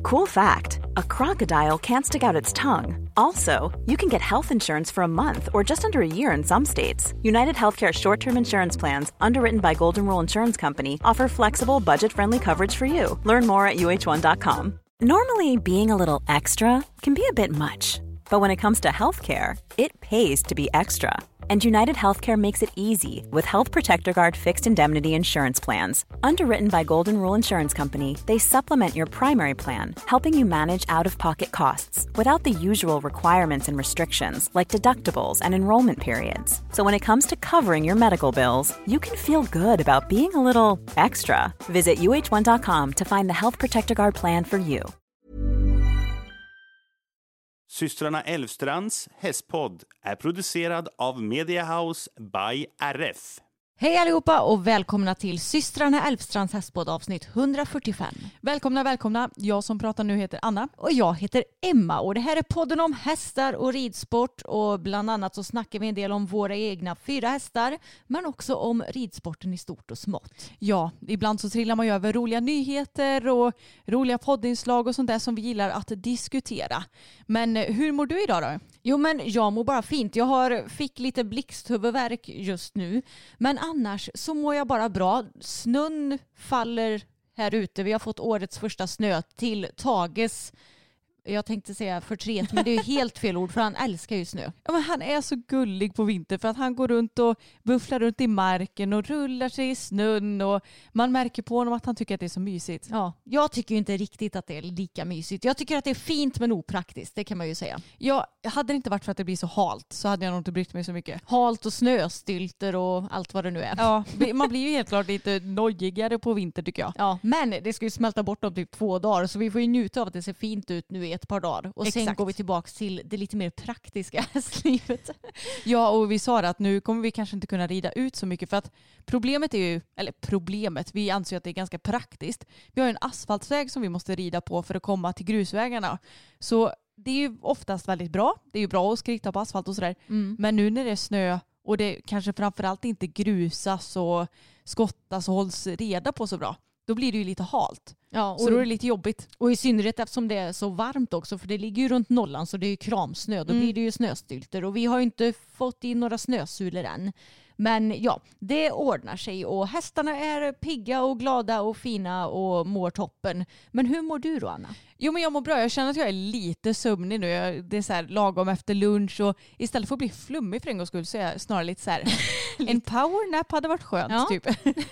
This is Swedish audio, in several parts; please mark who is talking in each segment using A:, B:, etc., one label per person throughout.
A: Cool fact, a crocodile can't stick out its tongue. Also, you can get health insurance for a month or just under a year in some states. United Healthcare short-term insurance plans, underwritten by Golden Rule Insurance Company, offer flexible, budget-friendly coverage for you. Learn more at uh1.com. Normally, being a little extra can be a bit much. But when it comes to healthcare, it pays to be extra. And United Healthcare makes it easy with Health Protector Guard fixed indemnity insurance plans. Underwritten by Golden Rule Insurance Company, they supplement your primary plan, helping you manage out-of-pocket costs without the usual requirements and restrictions like deductibles and enrollment periods. So when it comes to covering your medical bills, you can feel good about being a little extra. Visit uh1.com to find the Health Protector Guard plan for you.
B: Systrarna Elfstrands hästpodd är producerad av Media House by RF.
C: Hej allihopa och välkomna till Systrarna Elfstrands hästpodd avsnitt 145.
D: Välkomna. Jag som pratar nu heter Anna.
C: Och jag heter Emma och det här är podden om hästar och ridsport och bland annat så snackar vi en del om våra egna 4 hästar men också om ridsporten i stort och smått.
D: Ja, ibland så trillar man ju över roliga nyheter och roliga poddinslag och sånt där som vi gillar att diskutera. Men hur mår du idag då?
C: Jo men jag mår bara fint. Jag fick lite blixthuvudvärk just nu. Men annars så mår jag bara bra. Snön faller här ute. Vi har fått årets första snö till Tages. Jag tänkte säga förtret, men det är ju helt fel ord för han älskar ju snö.
D: Ja, men han är så gullig på vinter för att han går runt och bufflar runt i marken och rullar sig i snön och man märker på honom att han tycker att det är så mysigt.
C: Ja, jag tycker ju inte riktigt att det är lika mysigt. Jag tycker att det är fint men opraktiskt, det kan man ju säga.
D: Ja, hade det inte varit för att det blir så halt så hade jag nog inte brytt mig så mycket.
C: Halt och snöstylter och allt vad det nu är.
D: Ja, man blir ju helt klart lite nojigare på vinter tycker jag.
C: Ja, men det ska ju smälta bort om typ 2 dagar så vi får ju njuta av att det ser fint ut nu i ett par dagar. Och sen går vi tillbaka till det lite mer praktiska hästlivet.
D: Ja, och vi sa att nu kommer vi kanske inte kunna rida ut så mycket för att problemet är ju, eller problemet, vi anser att det är ganska praktiskt. Vi har en asfaltväg som vi måste rida på för att komma till grusvägarna. Så det är ju oftast väldigt bra. Det är ju bra att skritta på asfalt och sådär. Men nu när det är snö och det kanske framförallt inte grusas och skottas och hålls reda på så bra, då blir det ju lite halt.
C: Ja, och
D: så då är det lite jobbigt.
C: Och i synnerhet eftersom det är så varmt också, för det ligger ju runt nollan så det är ju kramsnö. Då blir det ju snöstylter och vi har ju inte fått in några snösulor än. Men ja, det ordnar sig och hästarna är pigga och glada och fina och mår toppen. Men hur mår du då, Anna?
D: Jo, men jag mår bra. Jag känner att jag är lite sömnig nu. Det är så här lagom efter lunch och istället för att bli flummig för en gångs skull så är jag snarare lite så här en powernap hade varit skönt typ.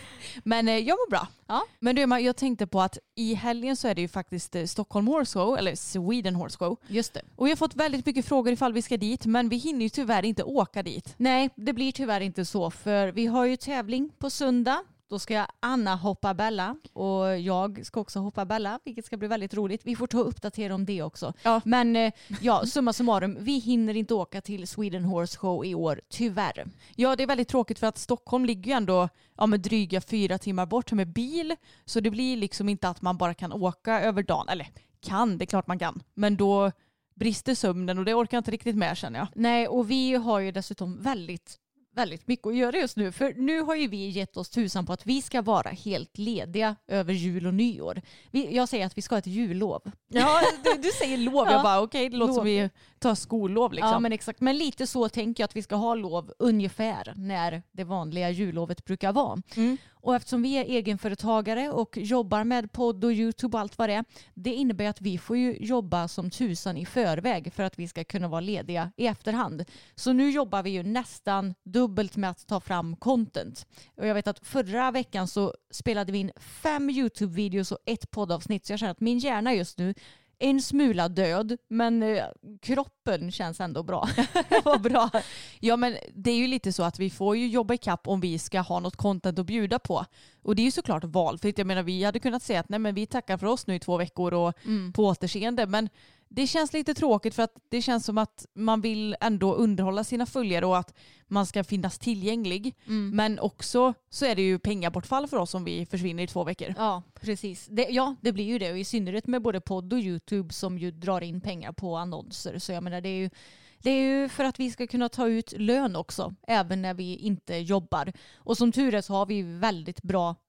D: Men jag mår bra.
C: Ja.
D: Men du, jag tänkte på att i helgen så är det ju faktiskt Stockholm Horse Show eller Sweden Horse Show.
C: Just det.
D: Och vi har fått väldigt mycket frågor ifall vi ska dit, men vi hinner ju tyvärr inte åka dit.
C: Nej, det blir tyvärr inte så för vi har ju tävling på söndag. Då ska Anna hoppa Bella och jag ska också hoppa Bella, vilket ska bli väldigt roligt. Vi får ta och uppdatera om det också. Ja. Men ja, summa summarum, vi hinner inte åka till Sweden Horse Show i år, tyvärr.
D: Ja, det är väldigt tråkigt för att Stockholm ligger ju ändå med dryga 4 timmar bort med bil. Så det blir liksom inte att man bara kan åka över dagen. Eller det är klart man kan. Men då brister sömnen och det orkar jag inte riktigt med, känner jag.
C: Nej, och vi har ju dessutom väldigt mycket att göra just nu. För nu har ju vi gett oss tusan på att vi ska vara helt lediga över jul och nyår. Jag säger att vi ska ha ett jullov.
D: Ja, du säger lov. Jag bara okej, det låter som vi tar skollov liksom.
C: Ja, men exakt. Men lite så tänker jag att vi ska ha lov ungefär när det vanliga jullovet brukar vara. Och eftersom vi är egenföretagare och jobbar med podd och YouTube och allt vad det är, det innebär att vi får ju jobba som tusan i förväg för att vi ska kunna vara lediga i efterhand. Så nu jobbar vi ju nästan dubbelt med att ta fram content. Och jag vet att förra veckan så spelade vi in 5 YouTube-videos och 1 poddavsnitt. Så jag känner att min hjärna just nu är en smula död, men kroppen känns ändå bra.
D: Vad bra. Ja, men det är ju lite så att vi får ju jobba i kapp om vi ska ha något content att bjuda på. Och det är ju såklart valfritt. Jag menar, vi hade kunnat säga att nej, men vi tackar för oss nu i 2 veckor och på återseende. Men det känns lite tråkigt för att det känns som att man vill ändå underhålla sina följare och att man ska finnas tillgänglig. Men också så är det ju pengabortfall för oss om vi försvinner i 2 veckor.
C: Ja, precis. Det blir ju det. Och i synnerhet med både podd och YouTube som ju drar in pengar på annonser. Så jag menar, det är ju för att vi ska kunna ta ut lön också, även när vi inte jobbar. Och som tur är så har vi väldigt bra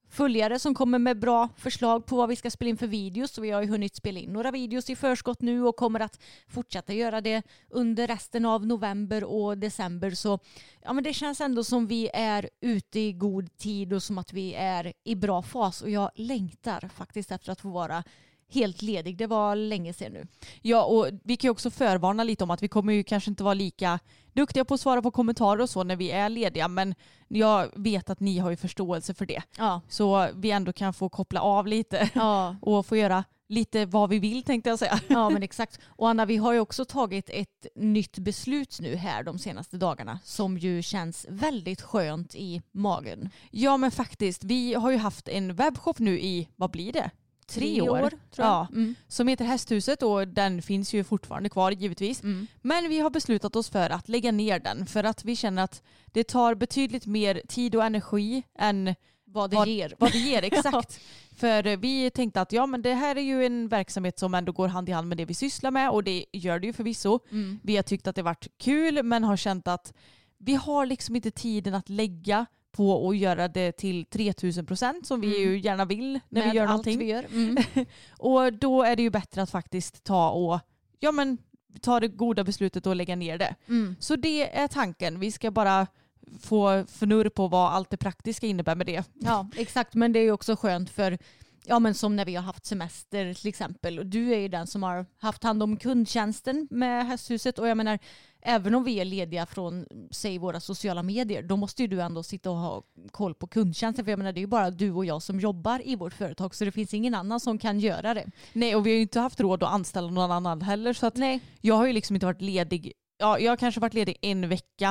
C: följare som kommer med bra förslag på vad vi ska spela in för videos. Så vi har ju hunnit spela in några videos i förskott nu och kommer att fortsätta göra det under resten av november och december. Så ja, men det känns ändå som vi är ute i god tid och som att vi är i bra fas. Och jag längtar faktiskt efter att få vara helt ledig. Det var länge sedan nu.
D: Ja, och vi kan ju också förvarna lite om att vi kommer ju kanske inte vara lika duktiga på att svara på kommentarer och så när vi är lediga, men jag vet att ni har ju förståelse för det.
C: Ja.
D: Så vi ändå kan få koppla av lite och få göra lite vad vi vill, tänkte jag säga.
C: Ja, men exakt. Och Anna, vi har ju också tagit ett nytt beslut nu här de senaste dagarna som ju känns väldigt skönt i magen.
D: Ja, men faktiskt. Vi har ju haft en webbshop nu i, vad blir det? 3 år tror jag. Ja, som heter Hästhuset och den finns ju fortfarande kvar givetvis. Men vi har beslutat oss för att lägga ner den för att vi känner att det tar betydligt mer tid och energi än
C: vad det ger.
D: Vad det ger, exakt. För vi tänkte att ja, men det här är ju en verksamhet som ändå går hand i hand med det vi sysslar med och det gör det ju förvisso. Vi har tyckt att det varit kul men har känt att vi har liksom inte tiden att lägga på att göra det till 3000% som vi ju gärna vill när vi gör någonting.
C: Vi gör.
D: Och då är det ju bättre att faktiskt ta det goda beslutet och lägga ner det. Så det är tanken. Vi ska bara få förnurr på vad allt det praktiska innebär med det.
C: Ja, exakt. Men det är ju också skönt för men som när vi har haft semester till exempel. Och du är ju den som har haft hand om kundtjänsten med Hästhuset. Och jag menar, även om vi är lediga från, säg, våra sociala medier, då måste ju du ändå sitta och ha koll på kundtjänsten. För jag menar, det är ju bara du och jag som jobbar i vårt företag. Så det finns ingen annan som kan göra det.
D: Nej, och vi har ju inte haft råd att anställa någon annan heller. Så att
C: nej.
D: Jag har ju liksom inte varit ledig. Ja, jag har kanske varit ledig en vecka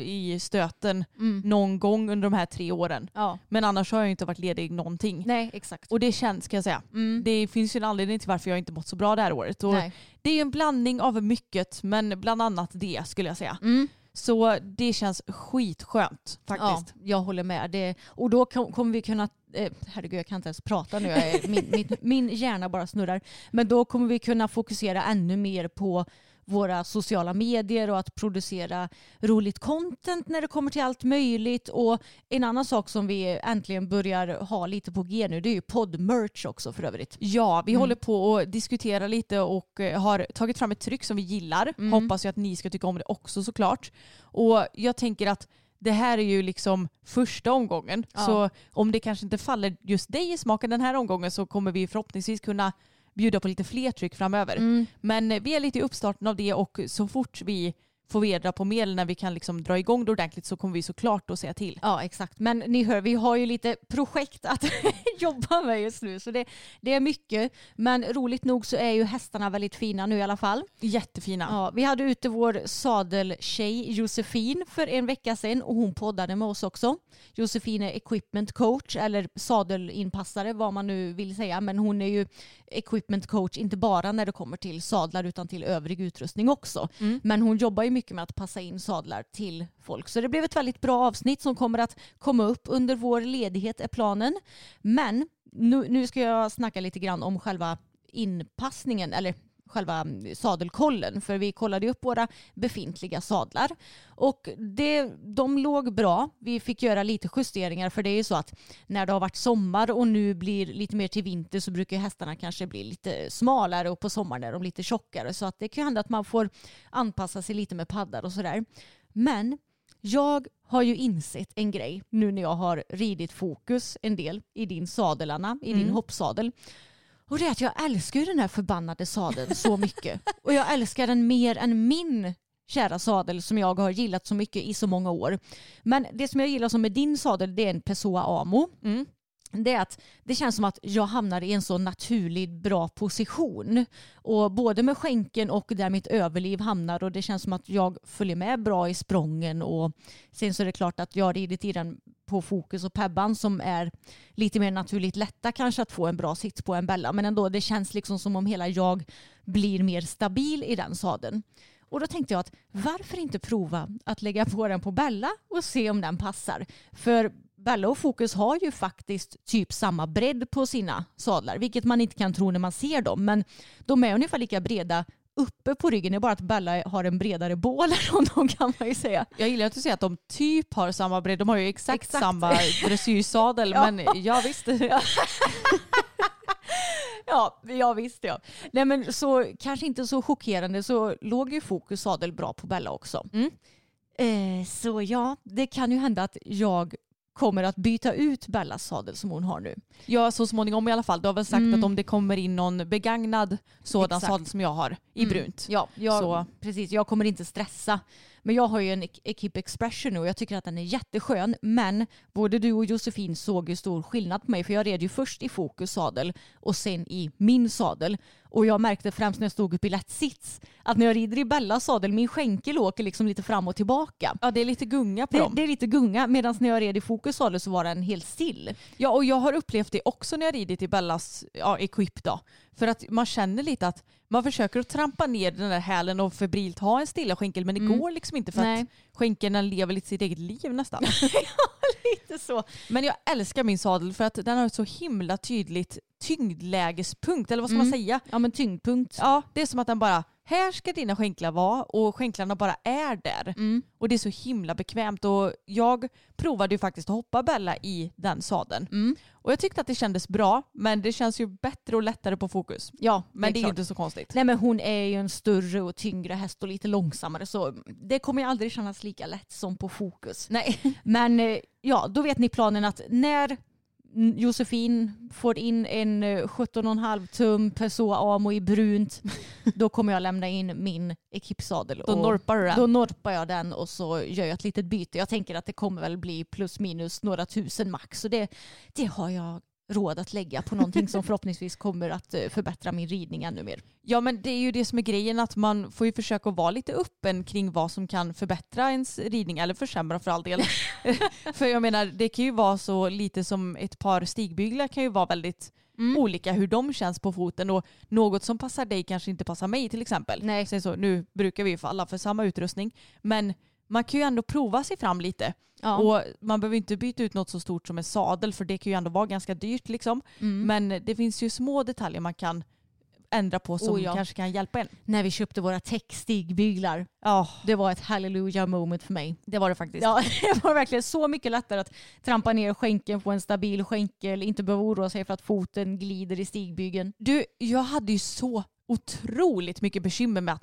D: i stöten någon gång under de här 3 åren.
C: Ja.
D: Men annars har jag inte varit ledig någonting.
C: Nej, exakt.
D: Och det känns, ska jag säga. Det finns ju en anledning till varför jag inte mått så bra det här året. Och det är ju en blandning av mycket, men bland annat det skulle jag säga. Så det känns skitskönt faktiskt.
C: Ja, jag håller med. Och då kommer vi kunna herregud, jag kan inte ens prata nu. Min hjärna bara snurrar. Men då kommer vi kunna fokusera ännu mer på våra sociala medier och att producera roligt content när det kommer till allt möjligt. Och en annan sak som vi äntligen börjar ha lite på G nu, det är ju poddmerch också för övrigt.
D: Ja, vi håller på att diskutera lite och har tagit fram ett tryck som vi gillar. Hoppas ju att ni ska tycka om det också såklart. Och jag tänker att det här är ju liksom första omgången. Ja. Så om det kanske inte faller just dig i smaken den här omgången så kommer vi förhoppningsvis kunna bjuda på lite fler tryck framöver. Men vi är lite i uppstarten av det och så fort vi får vedra på medel när vi kan liksom dra igång det ordentligt så kommer vi såklart att säga till.
C: Ja, exakt. Men ni hör, vi har ju lite projekt att jobba med just nu så det är mycket. Men roligt nog så är ju hästarna väldigt fina nu i alla fall.
D: Jättefina.
C: Ja, vi hade ute vår sadeltjej Josefin för en vecka sedan och hon poddade med oss också. Josefin är equipment coach eller sadelinpassare vad man nu vill säga, men hon är ju equipment coach inte bara när det kommer till sadlar utan till övrig utrustning också. Men hon jobbar ju mycket med att passa in sadlar till folk. Så det blev ett väldigt bra avsnitt som kommer att komma upp under vår ledighet är planen. Men nu ska jag snacka lite grann om själva inpassningen eller själva sadelkollen, för vi kollade upp våra befintliga sadlar och de låg bra. Vi fick göra lite justeringar för det är ju så att när det har varit sommar och nu blir lite mer till vinter så brukar hästarna kanske bli lite smalare och på sommaren är de lite tjockare, så att det kan hända att man får anpassa sig lite med paddar och sådär. Men jag har ju insett en grej nu när jag har ridit fokus en del i din sadel, Anna, i din hoppsadel. Och det är att jag älskar den här förbannade sadeln så mycket. Och jag älskar den mer än min kära sadel som jag har gillat så mycket i så många år. Men det som jag gillar som med din sadel, det är en Pessoa Amo. Det är att det känns som att jag hamnar i en så naturligt bra position. Och både med skänken och där mitt överliv hamnar. Och det känns som att jag följer med bra i sprången. Och sen så är det klart att jag har ridit i den på fokus och pebban som är lite mer naturligt lätta kanske att få en bra sits på en Bella. Men ändå, det känns liksom som om hela jag blir mer stabil i den sadeln. Och då tänkte jag att varför inte prova att lägga på den på Bella och se om den passar. För Bella och Fokus har ju faktiskt typ samma bredd på sina sadlar, vilket man inte kan tro när man ser dem. Men de är ungefär lika breda uppe på ryggen. Det är bara att Bella har en bredare bål om de kan man ju säga.
D: Jag gillar att du säger att de typ har samma bredd. De har ju exakt. Samma dressyrsadel. Ja. Men ja visst.
C: Ja visst ja. Nej men så kanske inte så chockerande så låg ju Fokus sadel bra på Bella också. Så ja, det kan ju hända att jag kommer att byta ut Bellas sadel som hon har nu.
D: Ja, så småningom i alla fall. Du har väl sagt att om det kommer in någon begagnad sådan sadel som jag har i brunt.
C: Ja, precis. Jag kommer inte stressa. Men jag har ju en Equip Expression nu och jag tycker att den är jätteskön. Men både du och Josefin såg ju stor skillnad på mig. För jag red ju först i Fokus sadel och sen i min sadel. Och jag märkte främst när jag stod upp i lätt sits att när jag rider i Bellas sadel, min skänkel åker liksom lite fram och tillbaka.
D: Ja, det är lite gunga på dem.
C: Det är lite gunga, medan när jag red i Fokus sadel så var den helt still.
D: Ja, och jag har upplevt det också när jag ridit i Bellas Equip då. För att man känner lite att man försöker att trampa ner den där hälen och febrilt ha en stilla skänkel, men det går liksom inte för att skänkeln lever lite sitt eget liv nästan.
C: Lite så.
D: Men jag älskar min sadel för att den har ett så himla tydligt tyngdlägespunkt, eller vad ska man säga?
C: Ja, men tyngdpunkt.
D: Ja, det är som att den bara, här ska dina skänklar vara och skänklarna bara är där. Och det är så himla bekvämt och jag provade ju faktiskt att hoppa Bella i den sadeln. Och jag tyckte att det kändes bra, men det känns ju bättre och lättare på Fokus.
C: Ja,
D: men det är inte så konstigt.
C: Nej, men hon är ju en större och tyngre häst och lite långsammare så det kommer ju aldrig kännas lika lätt som på Fokus.
D: Nej.
C: Men ja, då vet ni planen att när Josefin får in en 17,5 tum Pessoa Amo i brunt, då kommer jag lämna in min Equip-sadel.
D: Då norpar du den?
C: Då norpar jag den och så gör jag ett litet byte. Jag tänker att det kommer väl bli plus minus några tusen max. Så det har jag råd att lägga på någonting som förhoppningsvis kommer att förbättra min ridning ännu mer.
D: Ja, men det är ju det som är grejen, att man får ju försöka vara lite öppen kring vad som kan förbättra ens ridning eller försämra för all del. För jag menar, det kan ju vara så lite som ett par stigbyglar kan ju vara väldigt olika hur de känns på foten och något som passar dig kanske inte passar mig till exempel.
C: Nej.
D: Så nu brukar vi ju alla för samma utrustning, men man kan ju ändå prova sig fram lite. Ja. Och man behöver inte byta ut något så stort som en sadel, för det kan ju ändå vara ganska dyrt liksom. Men det finns ju små detaljer man kan ändra på som kanske kan hjälpa en.
C: När vi köpte våra Tech-stigbyglar, det var ett hallelujah moment för mig.
D: Det var det faktiskt.
C: Ja, det var verkligen så mycket lättare att trampa ner skänkeln på en stabil skänkel, inte behöva oroa sig för att foten glider i stigbygeln.
D: Du, jag hade ju så otroligt mycket bekymmer med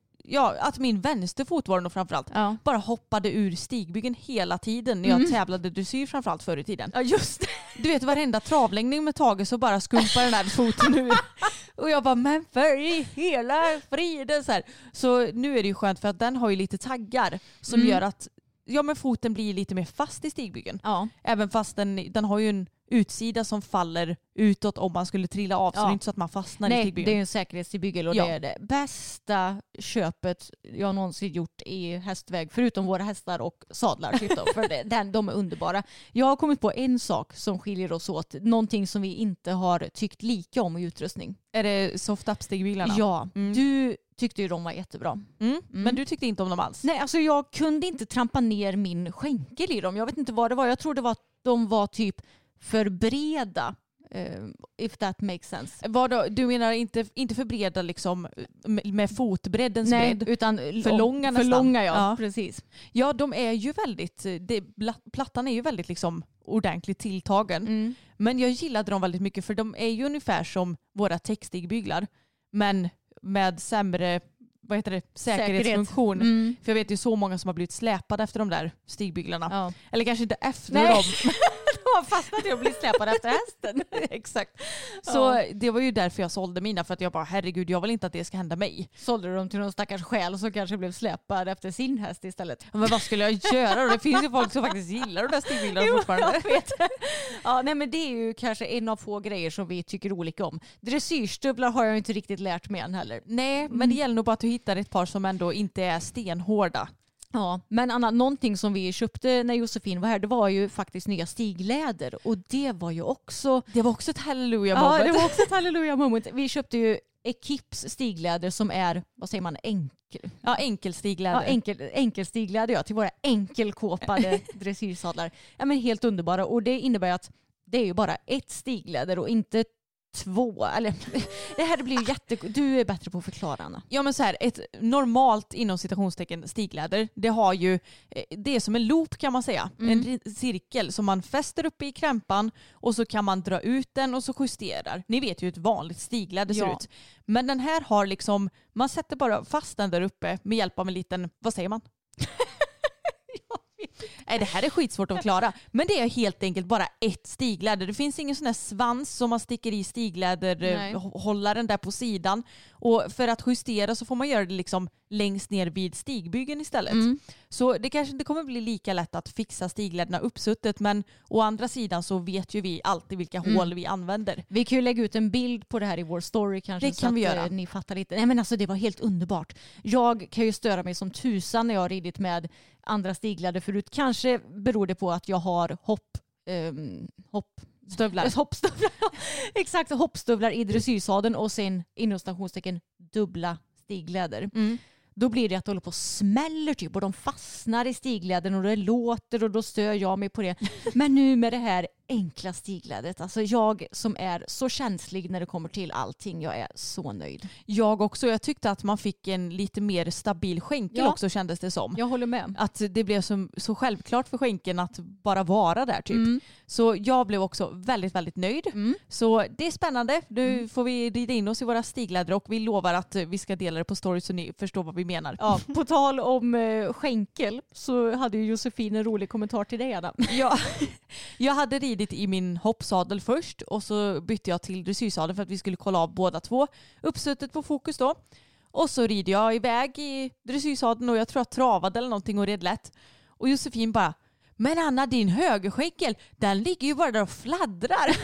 D: att min vänsterfot var det nog framförallt. Bara hoppade ur stigbygeln hela tiden när jag tävlade dressyr framförallt förr i tiden.
C: Ja, just det.
D: Du vet, varenda travlängning med Tage så bara skumpar den här foten ur. Och jag bara, men för i hela friden så här. Så nu är det ju skönt för att den har ju lite taggar som gör att men foten blir lite mer fast i stigbygeln. Ja. Även fast den har ju en utsida som faller utåt om man skulle trilla av. Så det är inte så att man fastnar i stigbygeln.
C: Nej, det är ju en säkerhetsstigbygel och det är det bästa köpet jag någonsin gjort i hästväg. Förutom våra hästar och sadlar. För de är underbara. Jag har kommit på en sak som skiljer oss åt. Någonting som vi inte har tyckt lika om i utrustning.
D: Är det soft-up-stigbyglarna?
C: Ja, du tyckte ju de var jättebra.
D: Men du tyckte inte om dem alls?
C: Nej, alltså jag kunde inte trampa ner min skänkel i dem. Jag vet inte vad det var. Jag tror det var att de var typ för breda. If that makes sense.
D: Du menar inte för breda liksom med fotbreddens bredd?
C: Utan
D: för långa nästan.
C: För långa, ja. Precis.
D: Ja, de är ju väldigt, plattan är ju väldigt liksom ordentligt tilltagen. Men jag gillade dem väldigt mycket för de är ju ungefär som våra textigbyglar. Men med sämre säkerhetsfunktion. För jag vet ju så många som har blivit släpade efter de där stigbyglarna. Ja. Eller kanske inte efter dem.
C: De har fastnat i att bli släpade efter hästen.
D: Exakt. Så det var ju därför jag sålde mina. För att jag bara, herregud, jag vill inte att det ska hända mig.
C: Sålde du dem till någon stackars själ som kanske blev släpad efter sin häst istället?
D: Men vad skulle jag göra? Det finns ju folk som faktiskt gillar de där stigbyglarna fortfarande.
C: Jag vet. Ja, nej, men det är ju kanske en av få grejer som vi tycker olika om. Dressyrstövlar har jag inte riktigt lärt mig än heller.
D: Nej, men det gäller nog bara att du hittar ett par som ändå inte är stenhårda.
C: Ja, men Anna, någonting som vi köpte när Josefin var här, det var ju faktiskt nya stigläder. Och det var ju också...
D: Det var också ett hallelujah moment.
C: Ja, det var också ett hallelujah moment. Vi köpte ju Equips stigläder som är, vad säger man,
D: enkelstigläder.
C: Ja, enkelstigläder till våra enkelkåpade dressyrsadlar. Ja, men helt underbara. Och det innebär att det är ju bara ett stigläder och inte 2, eller det här blir ju du är bättre på att förklara, Anna.
D: Ja, men så här, ett normalt inom citationstecken stigläder, det har ju, det är som en loop kan man säga. En cirkel som man fäster upp i krämpan och så kan man dra ut den och så justerar. Ni vet ju hur ett vanligt stigläder ser ut. Men den här har liksom, man sätter bara fast den där uppe med hjälp av en liten, vad säger man? Nej, det här är skitsvårt att klara. Men det är helt enkelt bara ett stigläder. Det finns ingen sån här svans som man sticker i stigläderhållaren där på sidan. Och för att justera så får man göra det liksom längst ner vid stigbyggen istället. Så det kanske inte kommer bli lika lätt att fixa stigläderna uppsuttet, men å andra sidan så vet ju vi alltid vilka hål vi använder.
C: Vi kan ju lägga ut en bild på det här i vår story kanske.
D: Det kan vi göra.
C: Ni fattar lite. Nej, men alltså det var helt underbart. Jag kan ju störa mig som tusan när jag har ridit med andra stigläder förut. Kanske beror det på att jag har hoppstövlar. Exakt, hoppstövlar i dressyrsadeln och sen inom stationstecken dubbla stigläder. Då blir det att de håller på och smäller typ och de fastnar i stiglädern och det låter och då stör jag mig på det. Men nu med det här enkla stiglädret, alltså jag som är så känslig när det kommer till allting, jag är så nöjd.
D: Jag också, jag tyckte att man fick en lite mer stabil skänkel också, kändes det som.
C: Jag håller med.
D: Att det blev så självklart för skänkeln att bara vara där typ. Så jag blev också väldigt, väldigt nöjd. Så det är spännande. Nu får vi rida in oss i våra stigläder och vi lovar att vi ska dela det på story så ni förstår vad vi menar.
C: Ja, på tal om skänkel så hade ju Josefin en rolig kommentar till dig, Anna.
D: Ja, jag hade ridit i min hoppsadel först och så bytte jag till dressyrsadel för att vi skulle kolla av båda två. Uppsuttet på fokus då. Och så rider jag iväg i dressyrsadeln och jag tror jag travade eller någonting och red lätt. Och Josefin bara, men Anna, din högerskänkel, den ligger ju bara där och fladdrar.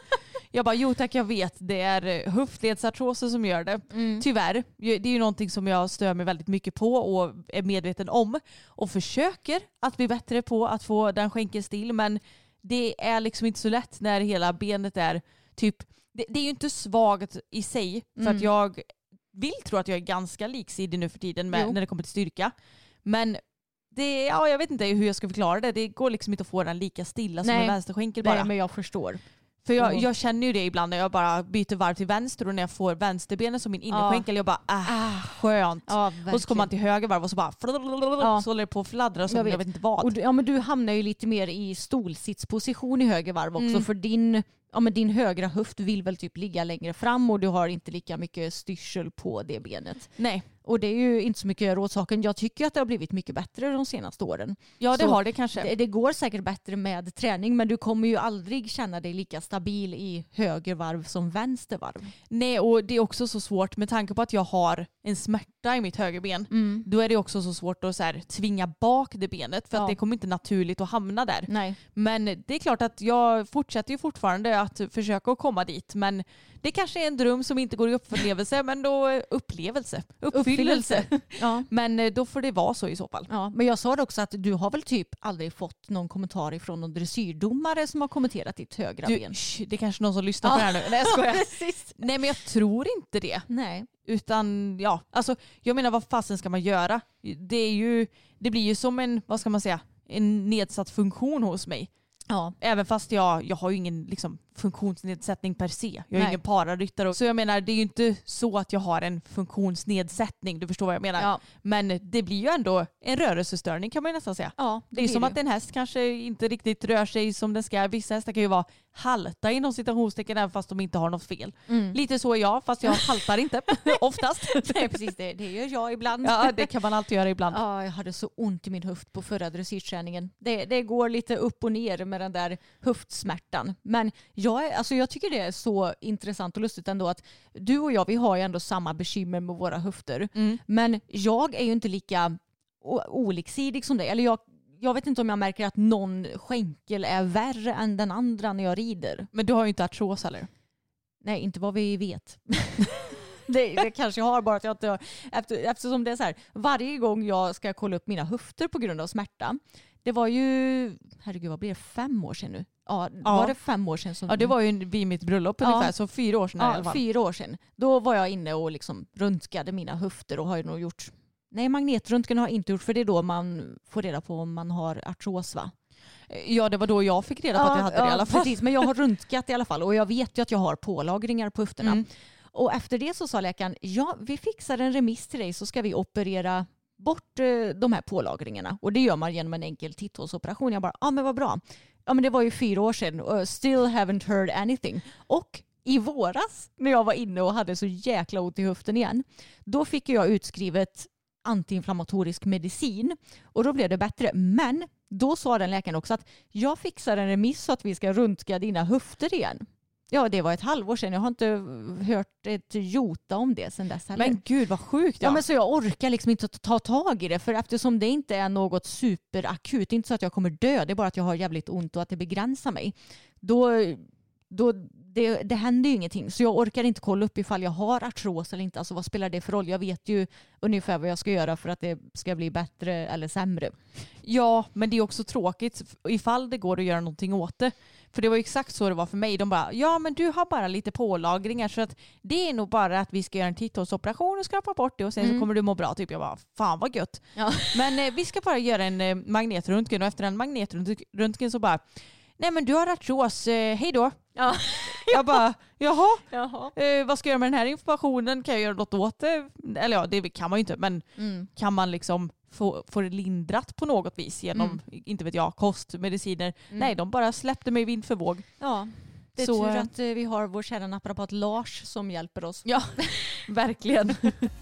D: Jag bara, jo tack, jag vet. Det är höftledsartroser som gör det. Tyvärr. Det är ju någonting som jag stör mig väldigt mycket på och är medveten om. Och försöker att bli bättre på att få den skänkeln still. Men det är liksom inte så lätt när hela benet är typ... Det är ju inte svagt i sig. För att jag vill tro att jag är ganska liksidig nu för tiden när det kommer till styrka. Men... jag vet inte hur jag ska förklara det. Det går liksom inte att få den lika stilla som en vänsterskänkel bara.
C: Nej, men jag förstår.
D: För jag känner ju det ibland när jag bara byter varv till vänster och när jag får vänsterbenet som min innerskänkel, jag bara skönt.
C: Ja,
D: och så kommer man till höger varv och så bara så håller det på att fladdra som jag vet inte vad.
C: Och, men du hamnar ju lite mer i stolsitsposition i höger varv också för din högra höft vill väl typ ligga längre fram och du har inte lika mycket styrsel på det benet.
D: Nej.
C: Och det är ju inte så mycket att göra åt saken. Jag tycker att det har blivit mycket bättre de senaste åren.
D: Ja, det har det kanske.
C: Det går säkert bättre med träning, men du kommer ju aldrig känna dig lika stabil i höger varv som vänster varv.
D: Nej, och det är också så svårt med tanke på att jag har en smärta i mitt högerben. Då är det också så svårt att så här, tvinga bak det benet för att det kommer inte naturligt att hamna där.
C: Nej.
D: Men det är klart att jag fortsätter ju fortfarande att försöka att komma dit. Men det kanske är en dröm som inte går i uppfyllelse, men då uppfyllelse.
C: Ja.
D: Men då får det vara så i så fall.
C: Ja, men jag sa det också att du har väl typ aldrig fått någon kommentar ifrån någon dressyrdomare som har kommenterat ditt högra ben.
D: Det är kanske någon som lyssnar på det här nu. Nej, jag skojar. Nej, men jag tror inte det.
C: Nej.
D: Utan alltså jag menar, vad fasen ska man göra? Det blir ju som en, vad ska man säga, en nedsatt funktion hos mig. Ja. Även fast jag har ju ingen liksom, funktionsnedsättning per se. Jag är ingen pararyttare. Så jag menar, det är ju inte så att jag har en funktionsnedsättning. Du förstår vad jag menar. Ja. Men det blir ju ändå en rörelsestörning kan man nästan säga. Ja, det är som att en häst kanske inte riktigt rör sig som den ska. Vissa hästar kan ju vara halta inom citationstecken även fast de inte har något fel. Lite så är jag, fast jag haltar inte oftast.
C: Nej, precis. Det gör jag ibland.
D: Ja, det kan man alltid göra ibland.
C: Ja, jag hade så ont i min höft på förra dressyrträningen. Det går lite upp och ner med den där höftsmärtan. Men jag tycker det är så intressant och lustigt ändå att du och jag, vi har ju ändå samma bekymmer med våra höfter. Men jag är ju inte lika oliksidig som dig. Eller jag vet inte om jag märker att någon skänkel är värre än den andra när jag rider.
D: Men du har ju inte artros eller?
C: Nej, inte vad vi vet. Det kanske jag har, bara att jag inte har. Eftersom det är så här, varje gång jag ska kolla upp mina höfter på grund av smärta. Det var ju, herregud vad blir det, 5 år sedan nu? Ja. Var det 5 år sedan?
D: Ja, det var ju vid mitt bröllop ungefär, så 4 år sedan i alla fall.
C: 4 år sedan. Då var jag inne och liksom röntgade mina höfter och har ju nog gjort... Nej, magnetröntgen har jag inte gjort, för det är då man får reda på om man har artros, va?
D: Ja, det var då jag fick reda på att jag hade det i alla fall.
C: Precis, men jag har röntgat i alla fall och jag vet ju att jag har pålagringar på höfterna. Och efter det så sa läkaren, ja vi fixar en remiss till dig så ska vi operera bort de här pålagringarna. Och det gör man genom en enkel titthålsoperation. Jag bara, men vad bra. Ja men det var ju 4 år sedan och still haven't heard anything. Och i våras när jag var inne och hade så jäkla ont i höften igen, då fick jag utskrivet antiinflammatorisk medicin och då blev det bättre. Men då sa den läkaren också att jag fixar en remiss så att vi ska röntga dina höfter igen. Ja, det var ett halvår sedan. Jag har inte hört ett jota om det sedan dess heller.
D: Men gud vad sjukt.
C: Ja, men så jag orkar liksom inte ta tag i det. För eftersom det inte är något superakut, det är inte så att jag kommer dö, det är bara att jag har jävligt ont och att det begränsar mig. Det händer ju ingenting. Så jag orkar inte kolla upp ifall jag har artros eller inte. Alltså vad spelar det för roll? Jag vet ju ungefär vad jag ska göra för att det ska bli bättre eller sämre.
D: Ja, men det är också tråkigt ifall det går att göra någonting åt det. För det var exakt så det var för mig. De bara, ja men du har bara lite pålagringar så att det är nog bara att vi ska göra en titthålsoperation och skrapa bort det och sen så kommer du må bra. Typ jag bara, fan vad gött. Ja. Men vi ska bara göra en magnetröntgen och efter en magnetröntgen så bara, nej men du har artros, hej då. Ja. Jag bara, jaha. Vad ska jag göra med den här informationen? Kan jag göra något åt det? Eller ja, det kan man ju inte. Men kan man liksom få det lindrat på något vis genom, inte vet jag, kostmediciner? Nej, de bara släppte mig vind för våg.
C: Ja, det är tur att vi har vår kära naprapat Lars som hjälper oss.
D: Ja, verkligen.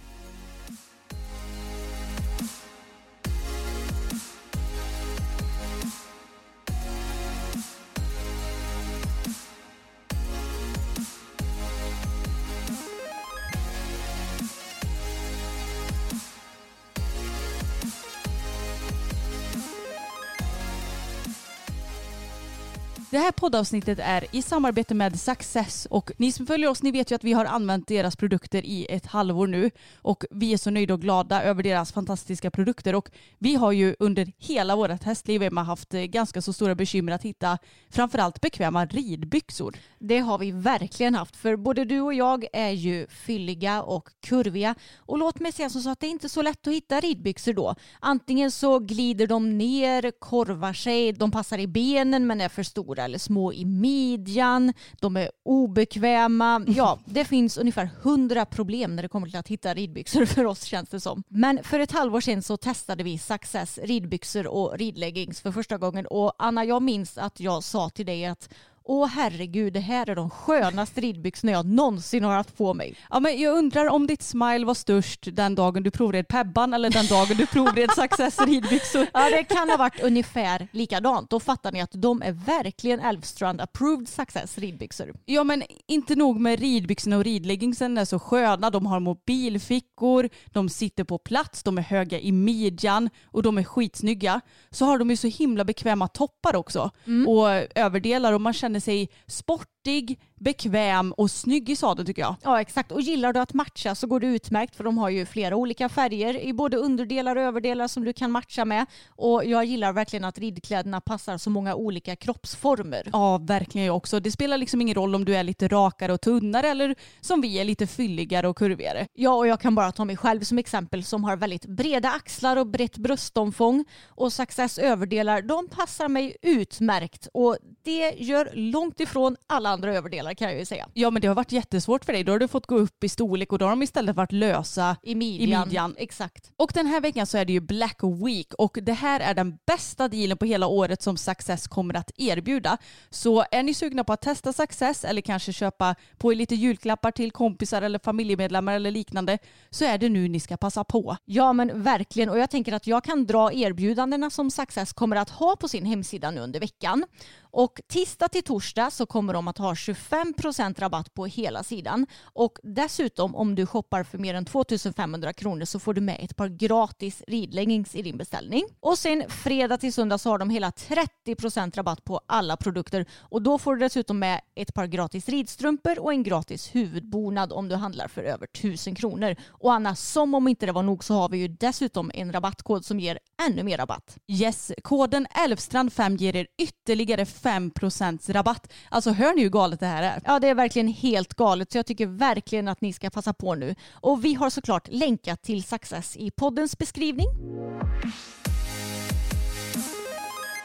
D: Det här poddavsnittet är i samarbete med Success och ni som följer oss, ni vet ju att vi har använt deras produkter i ett halvår nu och vi är så nöjda och glada över deras fantastiska produkter och vi har ju under hela vårt hästliv haft ganska så stora bekymmer att hitta framförallt bekväma ridbyxor.
C: Det har vi verkligen haft, för både du och jag är ju fylliga och kurviga och låt mig säga så att det är inte så lätt att hitta ridbyxor då. Antingen så glider de ner, korvar sig, de passar i benen men är för stora eller små i midjan, de är obekväma. Ja, det finns ungefär 100 problem när det kommer till att hitta ridbyxor för oss, känns det som. Men för ett halvår sedan så testade vi Success ridbyxor och ridleggings för första gången och Anna, jag minns att jag sa till dig att herregud, det här är de skönaste ridbyxorna jag någonsin har haft på mig.
D: Ja, men jag undrar om ditt smile var störst den dagen du provred Pebban eller den dagen du provred Success ridbyxor.
C: Ja, det kan ha varit ungefär likadant. Då fattar ni att de är verkligen Elfstrand approved Success ridbyxor.
D: Ja, men inte nog med ridbyxorna och ridleggingsen är så sköna. De har mobilfickor, de sitter på plats, de är höga i midjan och de är skitsnygga. Så har de ju så himla bekväma toppar också och överdelar och man känner sig sportig, bekväm och snygg i sadeln tycker jag.
C: Ja, exakt. Och gillar du att matcha så går det utmärkt för de har ju flera olika färger i både underdelar och överdelar som du kan matcha med. Och jag gillar verkligen att ridkläderna passar så många olika kroppsformer.
D: Ja, verkligen jag också. Det spelar liksom ingen roll om du är lite rakare och tunnare eller som vi är lite fylligare och kurvigare.
C: Ja, och jag kan bara ta mig själv som exempel som har väldigt breda axlar och brett bröstomfång. Och Success överdelar, de passar mig utmärkt. Och det gör långt ifrån alla andra överdelar kan jag ju säga.
D: Ja, men det har varit jättesvårt för dig. Då har du fått gå upp i storlek och då har de istället varit lösa i midjan.
C: Exakt.
D: Och den här veckan så är det ju Black Week och det här är den bästa dealen på hela året som Success kommer att erbjuda. Så är ni sugna på att testa Success eller kanske köpa på lite julklappar till kompisar eller familjemedlemmar eller liknande så är det nu ni ska passa på.
C: Ja, men verkligen. Och jag tänker att jag kan dra erbjudandena som Success kommer att ha på sin hemsida nu under veckan. Och tisdag till torsdag så kommer de att ha 25% rabatt på hela sidan. Och dessutom om du shoppar för mer än 2500 kronor så får du med ett par gratis ridleggings i din beställning. Och sen fredag till söndag så har de hela 30% rabatt på alla produkter. Och då får du dessutom med ett par gratis ridstrumpor och en gratis huvudbonad om du handlar för över 1000 kronor. Och Anna, som om inte det var nog så har vi ju dessutom en rabattkod som ger ännu mer rabatt.
D: Yes, koden Elfstrand5 ger er ytterligare 5% rabatt. Alltså hör ni hur galet det här är?
C: Ja, det är verkligen helt galet så jag tycker verkligen att ni ska passa på nu. Och vi har såklart länkat till Success i poddens beskrivning.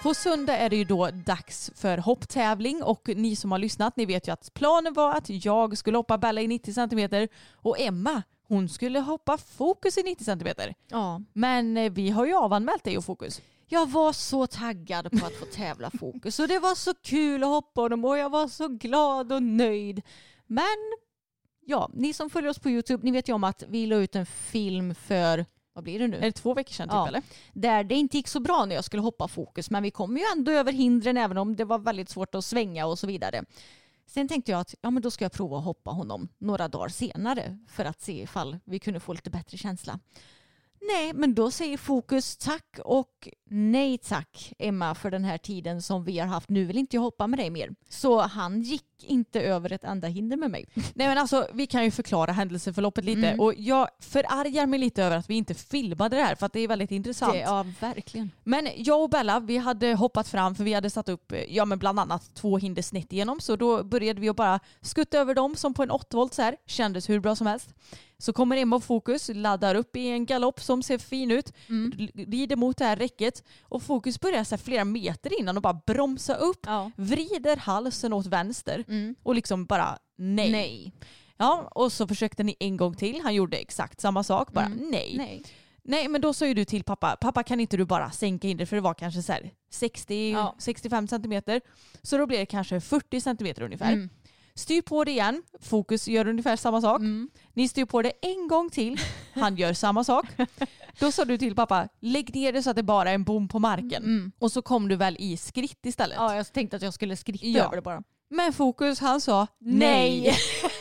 D: På söndag är det ju då dags för hopptävling och ni som har lyssnat, ni vet ju att planen var att jag skulle hoppa Bella i 90 cm och Emma, hon skulle hoppa Fokus i 90 cm.
C: Ja.
D: Men vi har ju avanmält dig och Fokus.
C: Jag var så taggad på att få tävla Fokus och det var så kul att hoppa honom och jag var så glad och nöjd. Men ja, ni som följer oss på YouTube, ni vet ju om att vi la ut en film för, vad blir det nu?
D: Är det 2 veckor sedan typ,
C: Ja,
D: eller?
C: där det inte gick så bra när jag skulle hoppa Fokus, men vi kom ju ändå över hindren även om det var väldigt svårt att svänga och så vidare. Sen tänkte jag att men då ska jag prova att hoppa honom några dagar senare för att se ifall vi kunde få lite bättre känsla. Nej, men då säger Fokus tack och nej tack Emma för den här tiden som vi har haft. Nu vill inte jag hoppa med dig mer. Så han gick inte över ett enda hinder med mig.
D: Nej men alltså vi kan ju förklara händelseförloppet lite och jag förargar mig lite över att vi inte filmade det här för att det är väldigt intressant.
C: Ja, verkligen.
D: Men jag och Bella, vi hade hoppat fram för vi hade satt upp men bland annat 2 hinder snett igenom så då började vi att bara skutta över dem som på en 8 volt så här. Kändes hur bra som helst. Så kommer Emma och Fokus, laddar upp i en galopp som ser fin ut, rider mot det här räcket och Fokus börjar så här flera meter innan och bara bromsa upp, vrider halsen åt vänster och liksom bara nej. Ja, och så försökte ni en gång till, han gjorde exakt samma sak, bara nej, men då sa ju du till pappa kan inte du bara sänka hindret för det var kanske så här 60-65 centimeter så då blir det kanske 40 centimeter ungefär. Styr på det igen. Fokus gör ungefär samma sak. Ni styr på det en gång till. Han gör samma sak. Då sa du till pappa, lägg ner det så att det bara är en bom på marken. Och så kom du väl i skritt istället.
C: Ja, jag tänkte att jag skulle skritta över det bara.
D: Men Fokus, han sa nej.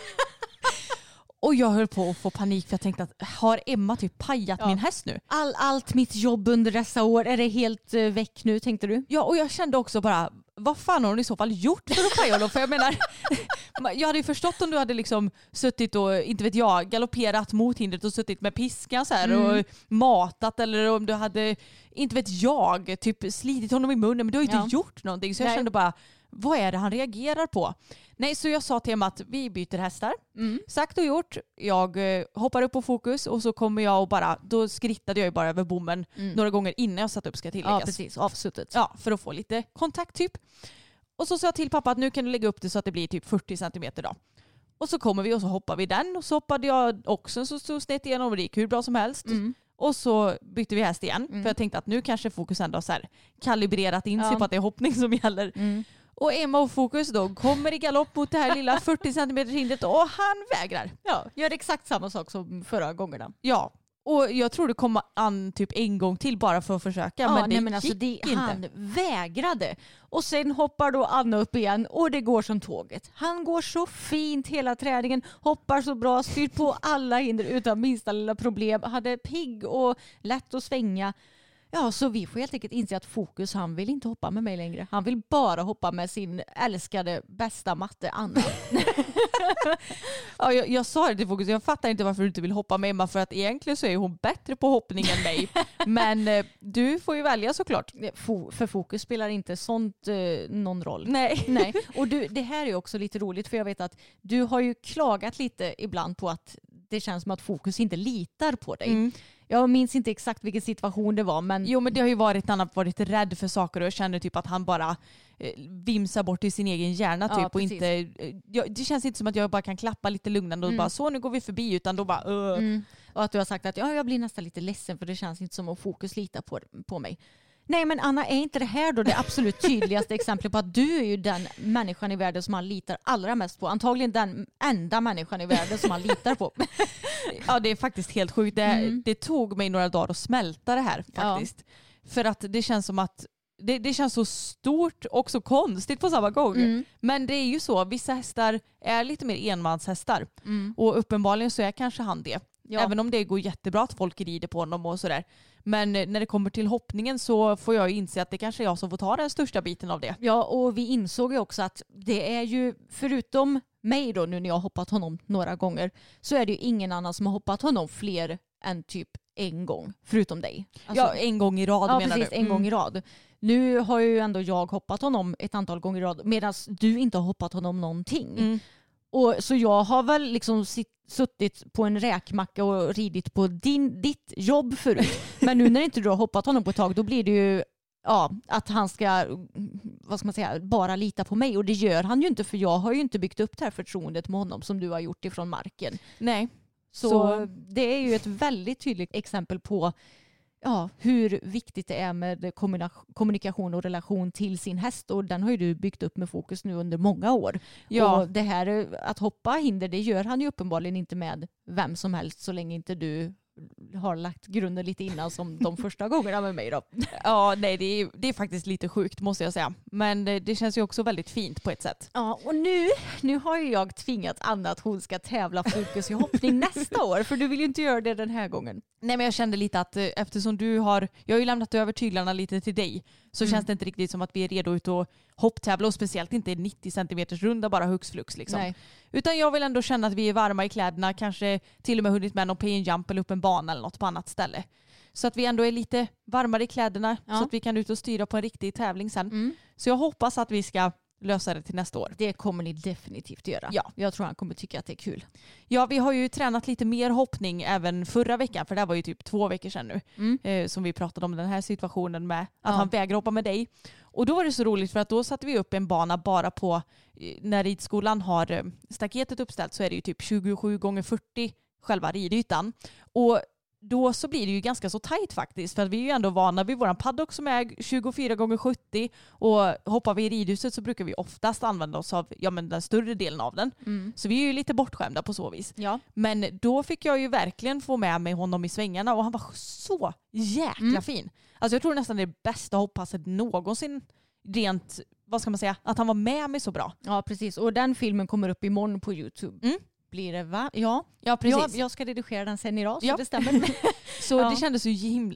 D: Och jag höll på att få panik för jag tänkte att har Emma typ pajat min häst nu?
C: Allt mitt jobb under dessa år, är det helt väck nu tänkte du?
D: Ja, och jag kände också bara, vad fan har hon i så fall gjort för att paja honom? För jag menar, jag hade ju förstått om du hade liksom suttit och, inte vet jag, galopperat mot hindret och suttit med piskan så här och matat eller om du hade, inte vet jag, typ slitit honom i munnen men du har ju inte gjort någonting. Så jag kände bara, vad är det han reagerar på? Nej, så jag sa till honom att vi byter hästar. Sagt och gjort. Jag hoppar upp på Fokus och så kommer jag och bara, då skrittade jag ju bara över bommen några gånger innan jag satt upp ska tilläggas.
C: Ja, precis. Avsuttet.
D: Ja, för att få lite kontakt typ. Och så sa jag till pappa att nu kan du lägga upp det så att det blir typ 40 centimeter då. Och så kommer vi och så hoppar vi den och så hoppade jag också så stod snett igenom och det gick hur bra som helst. Och så bytte vi häst igen för jag tänkte att nu kanske Fokus ändå har så här kalibrerat in sig på att det är hoppning som gäller. Och Emma och Fokus då kommer i galopp mot det här lilla 40 cm hindret och han vägrar.
C: Ja, gör exakt samma sak som förra gångerna.
D: Ja, och jag tror det kom an typ en gång till bara för att försöka.
C: Ja,
D: men det
C: men alltså han vägrade. Och sen hoppar då Anna upp igen och det går som tåget. Han går så fint hela träningen, hoppar så bra, styr på alla hinder utan minsta lilla problem. Hade pigg och lätt att svänga. Ja, så vi får helt enkelt inse att Fokus, han vill inte hoppa med mig längre. Han vill bara hoppa med sin älskade bästa matte Anna.
D: Ja, jag sa det till Fokus, jag fattar inte varför du inte vill hoppa med Emma för att egentligen så är hon bättre på hoppning än mig. Men du får ju välja såklart.
C: För Fokus spelar inte sånt någon roll.
D: Nej.
C: Och det här är också lite roligt för jag vet att du har ju klagat lite ibland på att det känns som att Fokus inte litar på dig. Jag minns inte exakt vilken situation det var. Men...
D: Jo, men det har ju varit han har varit rädd för saker och jag känner typ att han bara vimsar bort i sin egen hjärna typ. Ja, och inte, det känns inte som att jag bara kan klappa lite lugnande och bara så nu går vi förbi utan då bara
C: Och att du har sagt att jag blir nästan lite ledsen för det känns inte som att Fokus litar på mig. Nej, men Anna, är inte det här då det absolut tydligaste exemplet på att du är ju den människan i världen som han litar allra mest på? Antagligen den enda människan i världen som han litar på.
D: Ja, det är faktiskt helt sjukt. Det tog mig några dagar att smälta det här faktiskt. Ja. För att det känns som att det känns så stort och så konstigt på samma gång. Men det är ju så, vissa hästar är lite mer enmanshästar. Och uppenbarligen så är kanske han det. Ja. Även om det går jättebra att folk rider på honom och sådär. Men när det kommer till hoppningen så får jag ju inse att det kanske är jag som får ta den största biten av det.
C: Ja, och vi insåg ju också att det är ju, förutom mig då nu när jag har hoppat honom några gånger, så är det ju ingen annan som har hoppat honom fler än typ en gång, förutom dig.
D: Alltså, ja, en gång i rad menar
C: precis,
D: du?
C: En gång i rad. Nu har ju ändå jag hoppat honom ett antal gånger i rad medan du inte har hoppat honom någonting. Och så jag har väl liksom suttit på en räkmacka och ridit på ditt jobb förut. Men nu när inte du har hoppat honom på ett tag, då blir det ju att han ska, vad ska man säga, bara lita på mig. Och det gör han ju inte, för jag har ju inte byggt upp det här förtroendet med honom som du har gjort ifrån marken.
D: Nej.
C: Så det är ju ett väldigt tydligt exempel på hur viktigt det är med kommunikation och relation till sin häst. Och den har ju du byggt upp med fokus nu under många år.
D: Ja.
C: Och det här att hoppa hinder, det gör han ju uppenbarligen inte med vem som helst så länge inte du har lagt grunden lite innan som de första gångerna med mig då.
D: Ja, nej, det är faktiskt lite sjukt måste jag säga. Men det känns ju också väldigt fint på ett sätt.
C: Ja, och nu har ju jag tvingat Anna att hon ska tävla fokus i hoppning nästa år, för du vill ju inte göra det den här gången.
D: Nej, men jag kände lite att eftersom jag har ju lämnat över tyglarna lite till dig, så känns det inte riktigt som att vi är redo ut att hopptävla, och speciellt inte 90 cm runda bara hux flux liksom.
C: Nej.
D: Utan jag vill ändå känna att vi är varma i kläderna, kanske till och med hunnit med någon pay and jump eller upp en bana eller något på annat ställe. Så att vi ändå är lite varmare i kläderna så att vi kan ut och styra på en riktig tävling sen. Så jag hoppas att vi ska lösa det till nästa år.
C: Det kommer ni definitivt göra.
D: Ja.
C: Jag tror han kommer tycka att det är kul.
D: Ja, vi har ju tränat lite mer hoppning även förra veckan, för det var ju typ 2 veckor sedan nu som vi pratade om den här situationen med att han vägrar hoppa med dig. Och då var det så roligt för att då satte vi upp en bana bara på, när ridskolan har staketet uppställt så är det ju typ 27x40 själva ridytan. Och då så blir det ju ganska så tajt faktiskt, för att vi är ju ändå vana vid våran paddock som är 24x70, och hoppar vi i ridhuset så brukar vi oftast använda oss av den större delen av den. Så vi är ju lite bortskämda på så vis.
C: Ja.
D: Men då fick jag ju verkligen få med mig honom i svängarna, och han var så jäkla fin. Alltså jag tror nästan det är det bästa hoppasset någonsin, rent, vad ska man säga, att han var med mig så bra.
C: Ja, precis. Och den filmen kommer upp imorgon på YouTube. Blir det, va? Ja,
D: precis.
C: Jag ska redigera den sen idag, så det stämmer.
D: Så det kändes så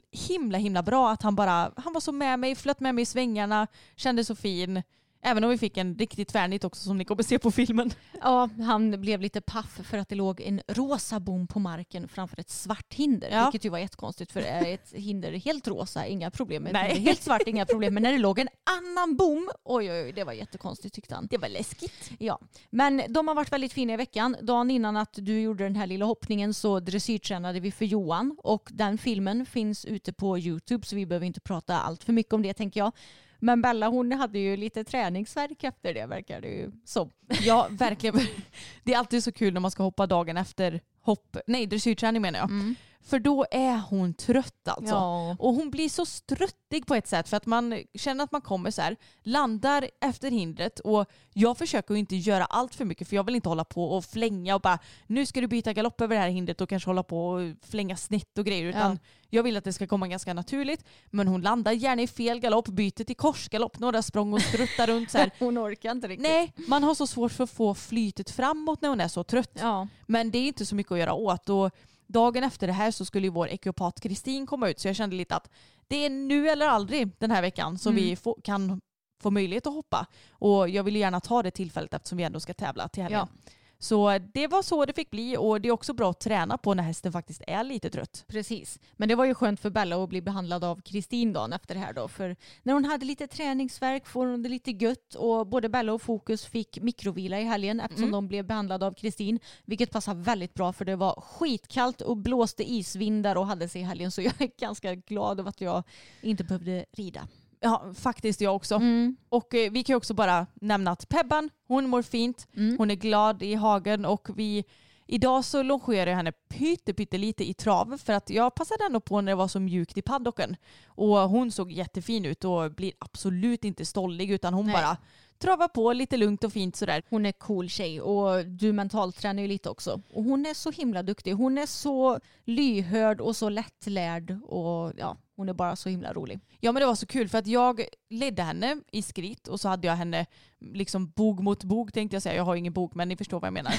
D: himla bra att han var så med mig, flöt med mig i svängarna, kände så fin. Även om vi fick en riktigt tvärnit också som ni kommer se på filmen.
C: Ja, han blev lite paff för att det låg en rosa bom på marken framför ett svart hinder.
D: Ja.
C: Vilket ju var jättekonstigt, för är ett hinder helt rosa, inga problem.
D: Nej.
C: Helt svart, inga problem. Men när det låg en annan bom, oj, det var jättekonstigt tyckte han.
D: Det var läskigt.
C: Ja, men de har varit väldigt fina i veckan. Dagen innan att du gjorde den här lilla hoppningen så dressyrtränade vi för Johan. Och den filmen finns ute på YouTube, så vi behöver inte prata allt för mycket om det, tänker jag. Men Bella, hon hade ju lite träningsvärk efter det, verkar det ju som.
D: Ja, verkligen. Det är alltid så kul när man ska hoppa dagen efter dressyrträning menar jag. För då är hon trött alltså.
C: Ja.
D: Och hon blir så struttig på ett sätt, för att man känner att man kommer så här, landar efter hindret, och jag försöker ju inte göra allt för mycket, för jag vill inte hålla på och flänga och bara, nu ska du byta galopp över det här hindret och kanske hålla på och flänga snitt och grejer, utan jag vill att det ska komma ganska naturligt. Men hon landar gärna i fel galopp, byter till korsgalopp, några språng och struttar runt så här.
C: Hon orkar inte riktigt.
D: Nej, man har så svårt för att få flytet framåt när hon är så trött.
C: Ja.
D: Men det är inte så mycket att göra åt, och dagen efter det här så skulle ju vår ekiopat Kristin komma ut, så jag kände lite att det är nu eller aldrig den här veckan som vi kan få möjlighet att hoppa. Och jag vill gärna ta det tillfället eftersom vi ändå ska tävla till helgen.
C: Ja.
D: Så det var så det fick bli, och det är också bra att träna på när hästen faktiskt är lite trött.
C: Precis. Men det var ju skönt för Bella att bli behandlad av Kristin dagen efter det här då. För när hon hade lite träningsverk får hon det lite gött, och både Bella och Fokus fick mikrovila i helgen eftersom de blev behandlade av Kristin. Vilket passar väldigt bra, för det var skitkallt och blåste isvindar och hade sig i helgen, så jag är ganska glad över att jag inte behövde rida.
D: Ja, faktiskt jag också. Och vi kan ju också bara nämna att Pebban, hon mår fint. Hon är glad i hagen, och idag så longerar jag henne pyttelite i trav, för att jag passade ändå på när det var så mjukt i paddocken. Och hon såg jättefin ut och blir absolut inte stollig, utan hon bara travar på lite lugnt och fint sådär.
C: Hon är cool tjej, och du mentaltränar ju lite också. Och hon är så himla duktig. Hon är så lyhörd och så lättlärd, och hon är bara så himla rolig.
D: Ja, men det var så kul, för att jag ledde henne i skritt, och så hade jag henne liksom bog mot bog, tänkte jag säga. Jag har ingen bog, men ni förstår vad jag menar.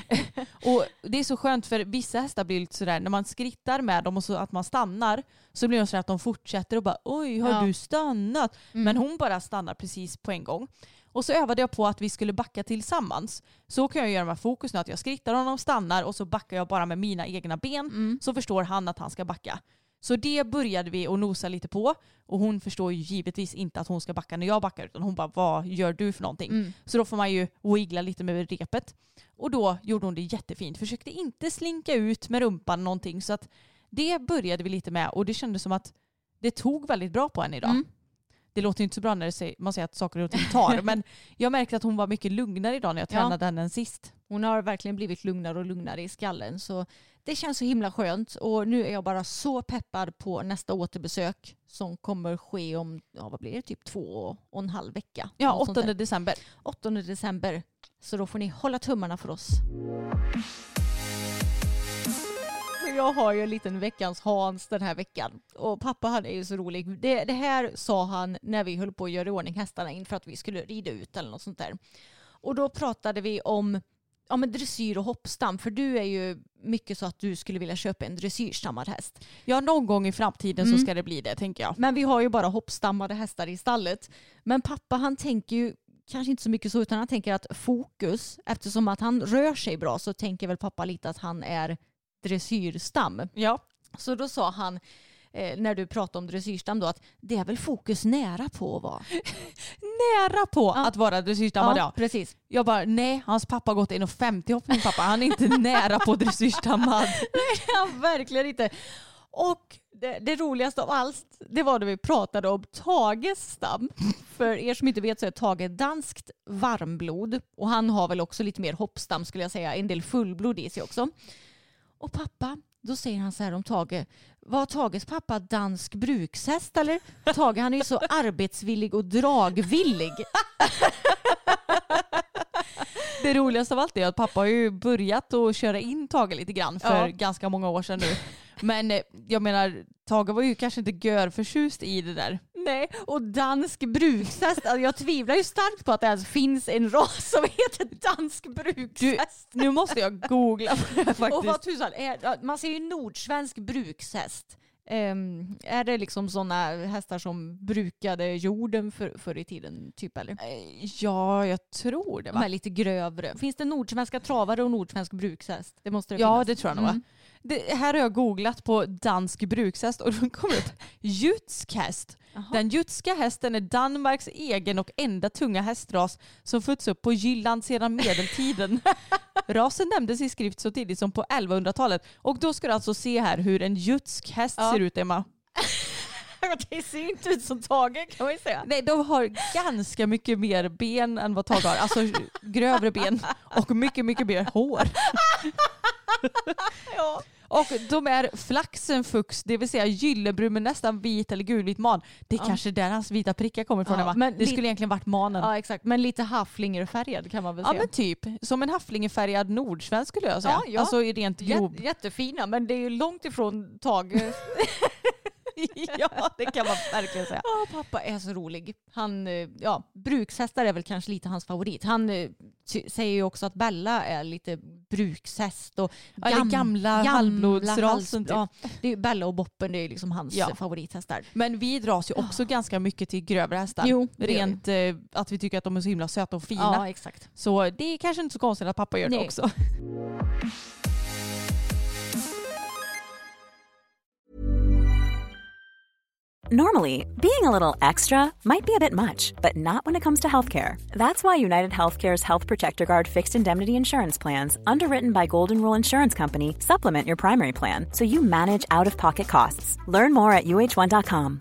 D: Och det är så skönt, för vissa hästar blir lite sådär, när man skrittar med dem och så att man stannar, så blir de så att de fortsätter och bara, oj, har du stannat? Men hon bara stannar precis på en gång. Och så övade jag på att vi skulle backa tillsammans. Så kan jag göra med fokus nu, att jag skrittar honom, stannar, och så backar jag bara med mina egna ben. Så förstår han att han ska backa. Så det började vi att nosa lite på, och hon förstår ju givetvis inte att hon ska backa när jag backar, utan hon bara, vad gör du för någonting? Så då får man ju wiggla lite med repet. Och då gjorde hon det jättefint. Försökte inte slinka ut med rumpan någonting, så att det började vi lite med, och det kändes som att det tog väldigt bra på henne idag. det låter inte så bra när man säger att saker och ting tar. Men jag märkte att hon var mycket lugnare idag när jag tränade henne än sist.
C: Hon har verkligen blivit lugnare och lugnare i skallen. Så det känns så himla skönt. Och nu är jag bara så peppad på nästa återbesök som kommer ske om, vad blir det? Typ 2,5 vecka.
D: Ja, 8 december.
C: 8 december. Så då får ni hålla tummarna för oss. Jag har ju en liten veckans Hans den här veckan. Och pappa han är ju så rolig. Det här sa han när vi höll på att göra i ordning hästarna inför att vi skulle rida ut eller något sånt där. Och då pratade vi om dressyr och hoppstam. För du är ju mycket så att du skulle vilja köpa en dressyrstammad häst.
D: Ja, någon gång i framtiden så ska det bli det, tänker jag.
C: Men vi har ju bara hoppstammade hästar i stallet. Men pappa han tänker ju kanske inte så mycket så, utan han tänker att fokus, eftersom att han rör sig bra, så tänker väl pappa lite att han är dressyrstam.
D: Ja.
C: Så då sa han, när du pratade om dressyrstam då, att det är väl fokus nära på att vara.
D: Nära på att vara dressyrstammad,
C: ja. Precis.
D: Jag bara, nej, hans pappa har gått 1,50 hoppning, pappa. Han är inte nära på dressyrstammad.
C: Nej, verkligen inte. Och det roligaste av allt, det var då vi pratade om Tages stam. För er som inte vet så är Tage danskt varmblod. Och han har väl också lite mer hoppstam, skulle jag säga. En del fullblod i sig också. Och pappa, då säger han så här om Tage. Var Tages pappa dansk brukshäst eller? Tage, han är ju så arbetsvillig och dragvillig.
D: Det roligaste av allt är att pappa har ju börjat att köra in Tage lite grann för ganska många år sedan nu. Men jag menar, Tage var ju kanske inte görförtjust i det där.
C: Nej, och dansk brukshäst. Alltså jag tvivlar ju starkt på att det ens finns en ras som heter dansk brukshäst.
D: Nu måste jag googla på det faktiskt.
C: Och vad tusan, man ser ju nordsvensk brukshäst. Är det liksom sådana hästar som brukade jorden förr i tiden typ, eller?
D: Ja, jag tror det, va?
C: De är lite grövre. Finns det nordsvenska travare och nordsvensk brukshäst? Det måste det
D: ja,
C: finnas.
D: det tror jag nog. Här har jag googlat på dansk brukshäst och då kommer upp jutsk häst. Den jutska hästen är Danmarks egen och enda tunga hästras som fötts upp på Jylland sedan medeltiden. Rasen nämndes i skrift så tidigt som på 1100-talet. Och då ska du alltså se här hur en jutsk häst ser ut, Emma.
C: Det ser inte ut som Tage, kan man ju säga.
D: Nej, de har ganska mycket mer ben än vad Tage har. Alltså grövre ben och mycket, mycket mer hår.
C: Ja.
D: Och de är flaxenfux, det vill säga gyllebrun med nästan vit eller gulvit man. Det är kanske där hans vita prickar kommer ifrån.
C: Ja,
D: men det skulle egentligen varit manen.
C: Ja, exakt. Men lite hafflingerfärgad kan man väl säga.
D: Ja, men typ. Som en hafflingerfärgad nordsvensk skulle jag säga.
C: Ja.
D: Alltså rent glob.
C: Jättefina, men det är ju långt ifrån Tage.
D: Ja, det kan man verkligen säga.
C: Ja, pappa är så rolig. Han, brukshästar är väl kanske lite hans favorit. Han säger ju också att Bella är lite brukshäst. Och
D: gamla halvblodsrasen.
C: Ja, det är Bella och Boppen, det är liksom hans favorithästar.
D: Men vi dras ju också ganska mycket till grövre hästar.
C: Jo,
D: rent att vi tycker att de är så himla söta och fina.
C: Ja, exakt.
D: Så det är kanske inte så konstigt att pappa gör det också.
A: Normally, being a little extra might be a bit much, but not when it comes to healthcare. That's why United Healthcare's Health Protector Guard fixed indemnity insurance plans, underwritten by Golden Rule Insurance Company, supplement your primary plan so you manage out-of-pocket costs. Learn more at uh1.com.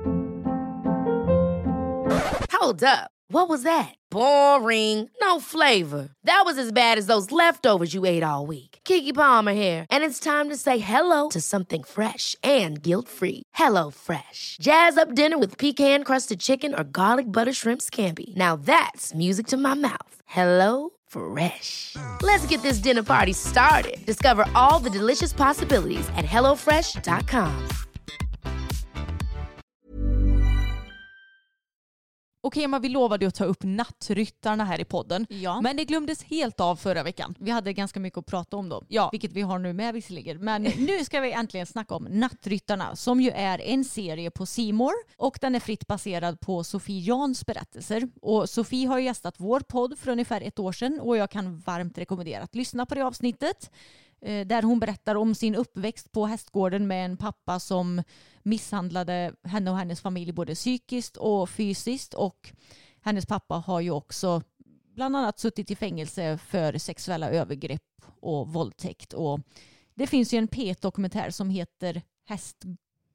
E: Hold up. What was that? Boring. No flavor. That was as bad as those leftovers you ate all week. Keke Palmer here, and it's time to say hello to something fresh and guilt-free. Hello Fresh. Jazz up dinner with pecan-crusted chicken or garlic butter shrimp scampi. Now that's music to my mouth. Hello Fresh. Let's get this dinner party started. Discover all the delicious possibilities at hellofresh.com.
D: Okej, Emma, vi lovade att ta upp nattryttarna här i podden.
C: Ja.
D: Men det glömdes helt av förra veckan.
C: Vi hade ganska mycket att prata om då.
D: Ja.
C: Vilket vi har nu med visserligen. Men nu ska vi äntligen snacka om Nattryttarna. Som ju är en serie på C More. Och den är fritt baserad på Sofie Jans berättelser. Och Sofie har ju gästat vår podd för ungefär 1 år sedan. Och jag kan varmt rekommendera att lyssna på det avsnittet. Där hon berättar om sin uppväxt på hästgården med en pappa som misshandlade henne och hennes familj både psykiskt och fysiskt. Och hennes pappa har ju också bland annat suttit i fängelse för sexuella övergrepp och våldtäkt. Och det finns ju en P1-dokumentär som heter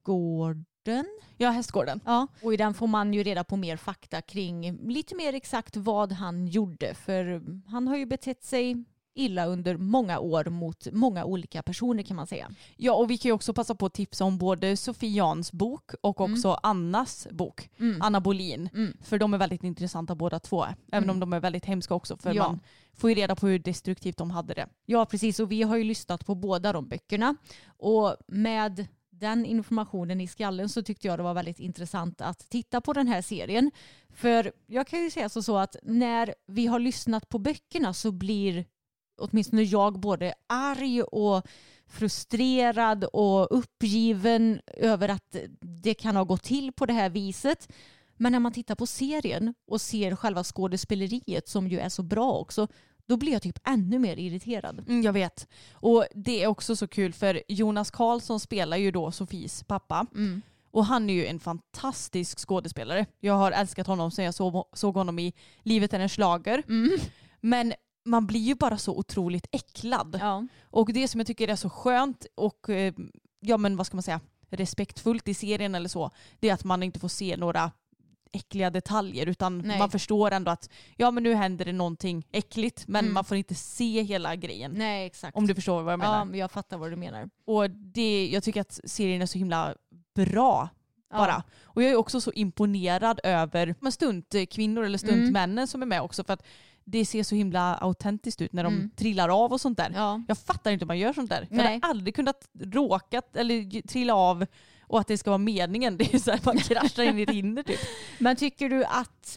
C: Hästgården.
D: Ja, Hästgården.
C: Ja, och i den får man ju reda på mer fakta kring lite mer exakt vad han gjorde. För han har ju betett sig illa under många år mot många olika personer kan man säga.
D: Ja, och vi kan ju också passa på att tipsa om både Sofie Jans bok och också Annas bok. Anna Bolin. För de är väldigt intressanta båda två. Även om de är väldigt hemska också. För man får ju reda på hur destruktivt de hade det.
C: Ja, precis. Och vi har ju lyssnat på båda de böckerna. Och med den informationen i skallen så tyckte jag det var väldigt intressant att titta på den här serien. För jag kan ju säga så att när vi har lyssnat på böckerna så blir åtminstone jag både arg och frustrerad och uppgiven över att det kan ha gått till på det här viset. Men när man tittar på serien och ser själva skådespeleriet som ju är så bra också, då blir jag typ ännu mer irriterad.
D: Jag vet. Och det är också så kul för Jonas Karlsson spelar ju då Sofies pappa. Och han är ju en fantastisk skådespelare. Jag har älskat honom sedan jag såg honom i Livet är en schlager. Men man blir ju bara så otroligt äcklad.
C: Ja.
D: Och det som jag tycker är så skönt och vad ska man säga, respektfullt i serien eller så, det är att man inte får se några äckliga detaljer utan man förstår ändå att men nu händer det någonting äckligt men man får inte se hela grejen.
C: Nej, exakt.
D: Om du förstår vad jag menar.
C: Ja, jag fattar vad du menar.
D: Och jag tycker att serien är så himla bra bara. Ja. Och jag är också så imponerad över stuntkvinnor eller stuntmännen som är med också för att det ser så himla autentiskt ut när de trillar av och sånt där. Ja. Jag fattar inte hur man gör sånt där. För jag har aldrig kunnat råkat eller trilla av och att det ska vara meningen. Det är så här man kraschar in i rinner typ.
C: Men tycker du att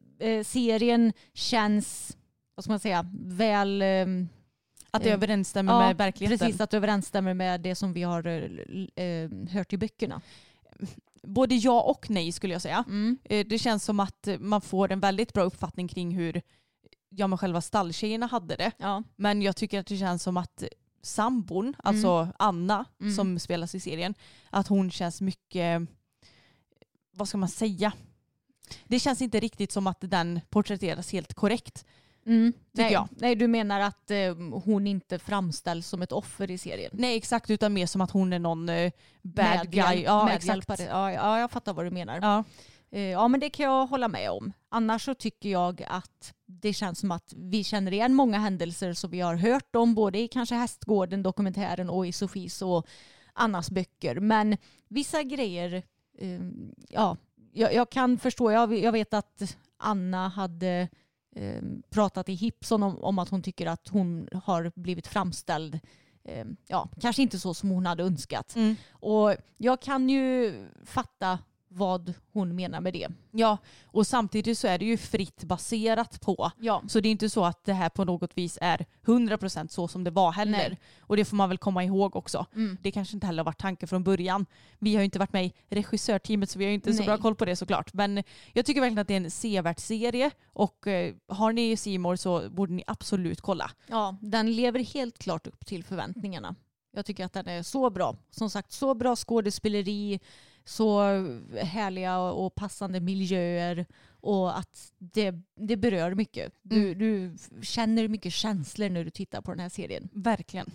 C: serien känns, vad ska man säga, väl...
D: att det överensstämmer med verkligheten?
C: Precis, att det överensstämmer med det som vi har hört i böckerna.
D: Både ja och nej skulle jag säga. Det känns som att man får en väldigt bra uppfattning kring hur själva stalltjejerna hade det. Ja. Men jag tycker att det känns som att sambon, alltså Anna som spelas i serien, att hon känns mycket, vad ska man säga? Det känns inte riktigt som att den porträtteras helt korrekt.
C: Nej, du menar att hon inte framställs som ett offer i serien?
D: Nej, exakt, utan mer som att hon är någon bad guy. Ja, exakt.
C: Ja, jag fattar vad du menar. Ja, men det kan jag hålla med om. Annars så tycker jag att det känns som att vi känner igen många händelser som vi har hört om både i kanske Hästgården, dokumentären och i Sofies och Annas böcker. Men vissa grejer, jag kan förstå. Jag vet att Anna hade pratat i Hipson om att hon tycker att hon har blivit framställd kanske inte så som hon hade önskat. Och jag kan ju fatta vad hon menar med det.
D: Ja, och samtidigt så är det ju fritt baserat på. Ja. Så det är inte så att det här på något vis är 100% så som det var heller. Nej. Och det får man väl komma ihåg också. Det kanske inte heller har varit tanken från början. Vi har ju inte varit med i regissörteamet så vi har inte så bra koll på det såklart. Men jag tycker verkligen att det är en sevärd serie och har ni C More så borde ni absolut kolla. Ja,
C: den lever helt klart upp till förväntningarna. Jag tycker att den är så bra. Som sagt, så bra skådespeleri, så härliga och passande miljöer och att det berör mycket. Du känner mycket känslor när du tittar på den här serien.
D: Verkligen.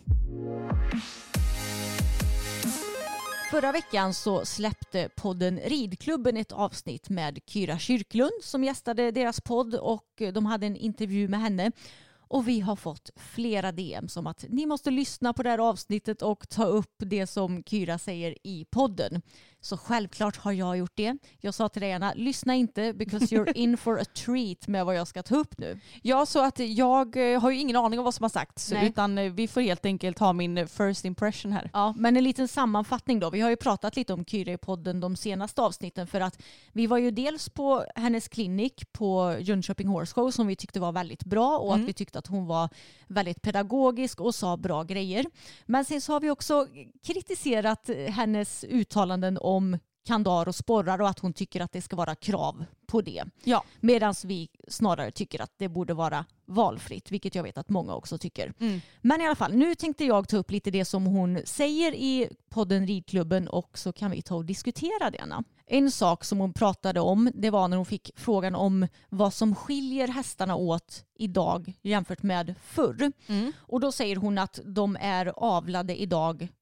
C: Förra veckan så släppte podden Ridklubben ett avsnitt med Kyra Kyrklund som gästade deras podd och de hade en intervju med henne. Och vi har fått flera DM som att ni måste lyssna på det här avsnittet och ta upp det som Kyra säger i podden. Så självklart har jag gjort det. Jag sa till dig Anna, lyssna inte because you're in for a treat med vad jag ska ta upp nu.
D: Ja, så att jag har ju ingen aning om vad som har sagts. Nej. Utan vi får helt enkelt ha min first impression här.
C: Ja, men en liten sammanfattning då. Vi har ju pratat lite om Kyra i podden de senaste avsnitten för att vi var ju dels på hennes klinik på Jönköping Horse Show som vi tyckte var väldigt bra och att vi tyckte att hon var väldigt pedagogisk och sa bra grejer. Men sen så har vi också kritiserat hennes uttalanden om kandar och sporrar och att hon tycker att det ska vara krav på det. Ja. Medan vi snarare tycker att det borde vara valfritt, vilket jag vet att många också tycker. Men i alla fall, nu tänkte jag ta upp lite det som hon säger i podden Ridklubben och så kan vi ta och diskutera det. En sak som hon pratade om, det var när hon fick frågan om vad som skiljer hästarna åt idag jämfört med förr. Och då säger hon att de är avlade idag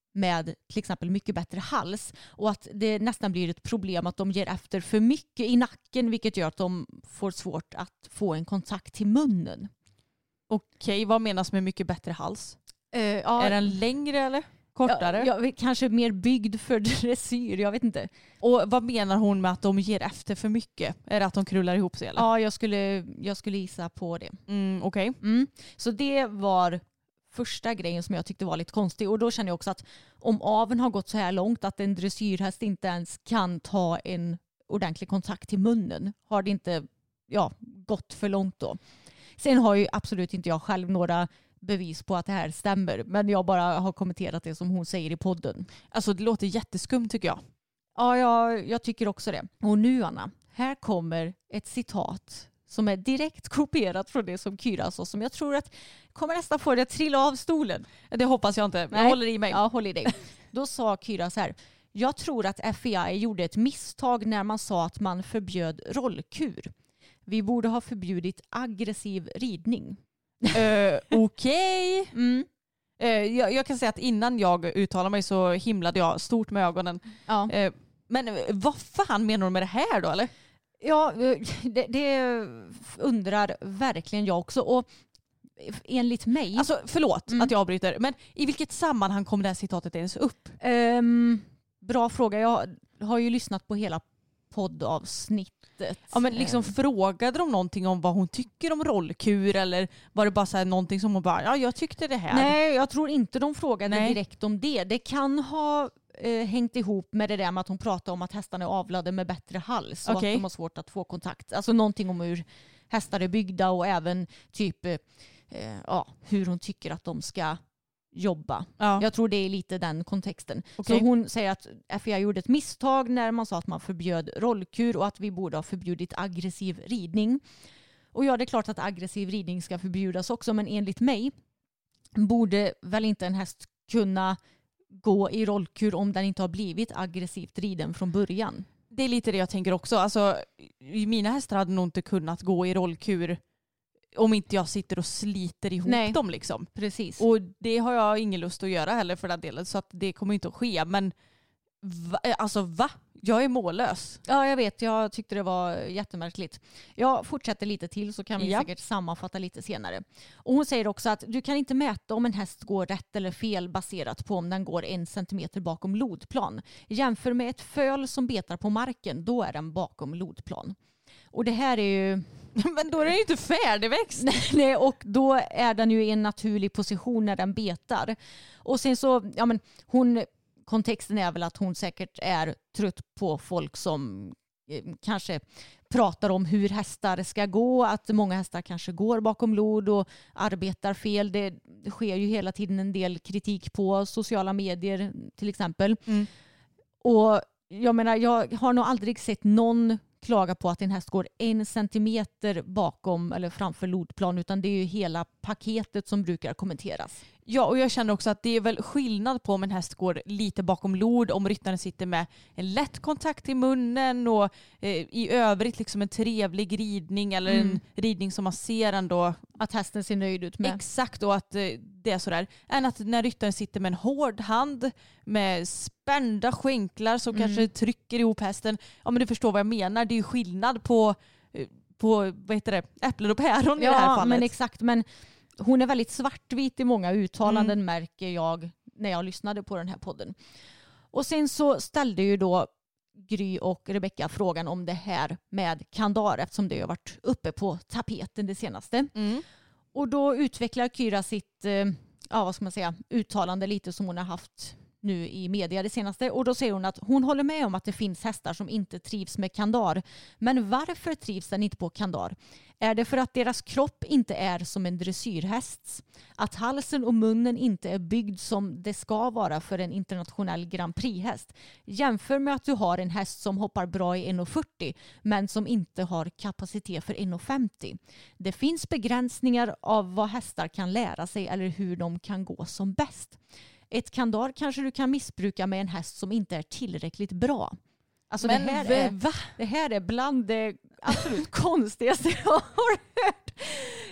C: med till exempel mycket bättre hals och att det nästan blir ett problem att de ger efter för mycket i nacken vilket gör att de får svårt att få en kontakt till munnen.
D: Okej, vad menas med mycket bättre hals?
C: Ja,
D: Är den längre eller kortare?
C: Ja, kanske mer byggd för dressyr, jag vet inte.
D: Och vad menar hon med att de ger efter för mycket? Är det att de krullar ihop sig eller?
C: Ja, jag skulle gissa på det.
D: Okej.
C: Så det var första grejen som jag tyckte var lite konstig. Och då känner jag också att om aveln har gått så här långt att en dressyrhäst inte ens kan ta en ordentlig kontakt till munnen, har det inte gått för långt då. Sen har ju absolut inte jag själv några bevis på att det här stämmer. Men jag bara har kommenterat det som hon säger i podden.
D: Alltså det låter jätteskumt tycker jag.
C: Ja, jag tycker också det. Och nu Anna, här kommer ett citat som är direkt kopierat från det som Kyra sa, som jag tror att kommer nästan få det att trilla av stolen.
D: Det hoppas jag inte.
C: Nej.
D: Jag håller i mig.
C: Ja, håll i dig. Då sa Kyra så här: jag tror att FEI gjorde ett misstag när man sa att man förbjöd rollkur. Vi borde ha förbjudit aggressiv ridning.
D: Okej. Jag kan säga att innan jag uttalade mig så himlade jag stort med ögonen.
C: Ja.
D: Men vad fan menar de med det här då eller?
C: Ja, det undrar verkligen jag också. Och enligt mig...
D: Alltså förlåt att jag avbryter, men i vilket sammanhang kom det här citatet ens upp?
C: Bra fråga. Jag har ju lyssnat på hela poddavsnittet.
D: Ja, men liksom frågade de någonting om vad hon tycker om rollkur eller var det bara så här någonting som hon bara, ja jag tyckte det här?
C: Nej, jag tror inte de frågade direkt om det. Det kan ha hängt ihop med det där med att hon pratade om att hästarna är avlade med bättre hals och att de har svårt att få kontakt. Alltså någonting om hur hästar är byggda och även typ hur hon tycker att de ska jobba. Ja. Jag tror det är lite den kontexten. Så hon säger att FEI gjorde ett misstag när man sa att man förbjöd rollkur och att vi borde ha förbjudit aggressiv ridning. Och ja, det är klart att aggressiv ridning ska förbjudas också, men enligt mig borde väl inte en häst kunna gå i rollkur om den inte har blivit aggressivt riden från början.
D: Det är lite det jag tänker också. Alltså, mina hästar hade nog inte kunnat gå i rollkur om inte jag sitter och sliter ihop dem liksom.
C: Precis.
D: Och det har jag ingen lust att göra heller för den delen, så att det kommer inte att ske. Men va? Jag är mållös.
C: Ja, jag vet. Jag tyckte det var jättemärkligt. Jag fortsätter lite till så kan vi säkert sammanfatta lite senare. Och hon säger också att du kan inte mäta om en häst går rätt eller fel baserat på om den går 1 centimeter bakom lodplan. Jämför med ett föl som betar på marken, då är den bakom lodplan. Och det här är ju...
D: Men då är den ju inte färdigväxt.
C: Nej, och då är den ju i en naturlig position när den betar. Och sen så, kontexten är väl att hon säkert är trött på folk som kanske pratar om hur hästar ska gå. Att många hästar kanske går bakom lod och arbetar fel. Det sker ju hela tiden en del kritik på sociala medier till exempel. Och jag menar, jag har nog aldrig sett någon klaga på att en häst går 1 centimeter bakom eller framför lodplan, utan det är ju hela paketet som brukar kommenteras.
D: Ja, och jag känner också att det är väl skillnad på om en häst går lite bakom lod, om ryttaren sitter med en lätt kontakt i munnen och i övrigt liksom en trevlig ridning eller en ridning som man ser ändå
C: att hästen ser nöjd ut med.
D: Exakt, och att det är sådär. Än att när ryttaren sitter med en hård hand med spända skänklar som kanske trycker ihop hästen. Ja, men du förstår vad jag menar. Det är ju skillnad på vad heter det, äpplen och päron i det här fallet. Ja,
C: men exakt. Men hon är väldigt svartvit i många uttalanden märker jag när jag lyssnade på den här podden. Och sen så ställde ju då Gry och Rebecca frågan om det här med kandar eftersom det har varit uppe på tapeten det senaste. Och då utvecklar Kyra sitt uttalande lite som hon har haft nu i media det senaste. Och då säger hon att hon håller med om att det finns hästar som inte trivs med kandar. Men varför trivs den inte på kandar? Är det för att deras kropp inte är som en dressyrhästs? Att halsen och munnen inte är byggd som det ska vara för en internationell Grand Prix-häst? Jämför med att du har en häst som hoppar bra i 1,40 men som inte har kapacitet för 1,50. Det finns begränsningar av vad hästar kan lära sig eller hur de kan gå som bäst. Ett kandar kanske du kan missbruka med en häst som inte är tillräckligt bra. Alltså det här är bland det absolut konstigaste jag har hört.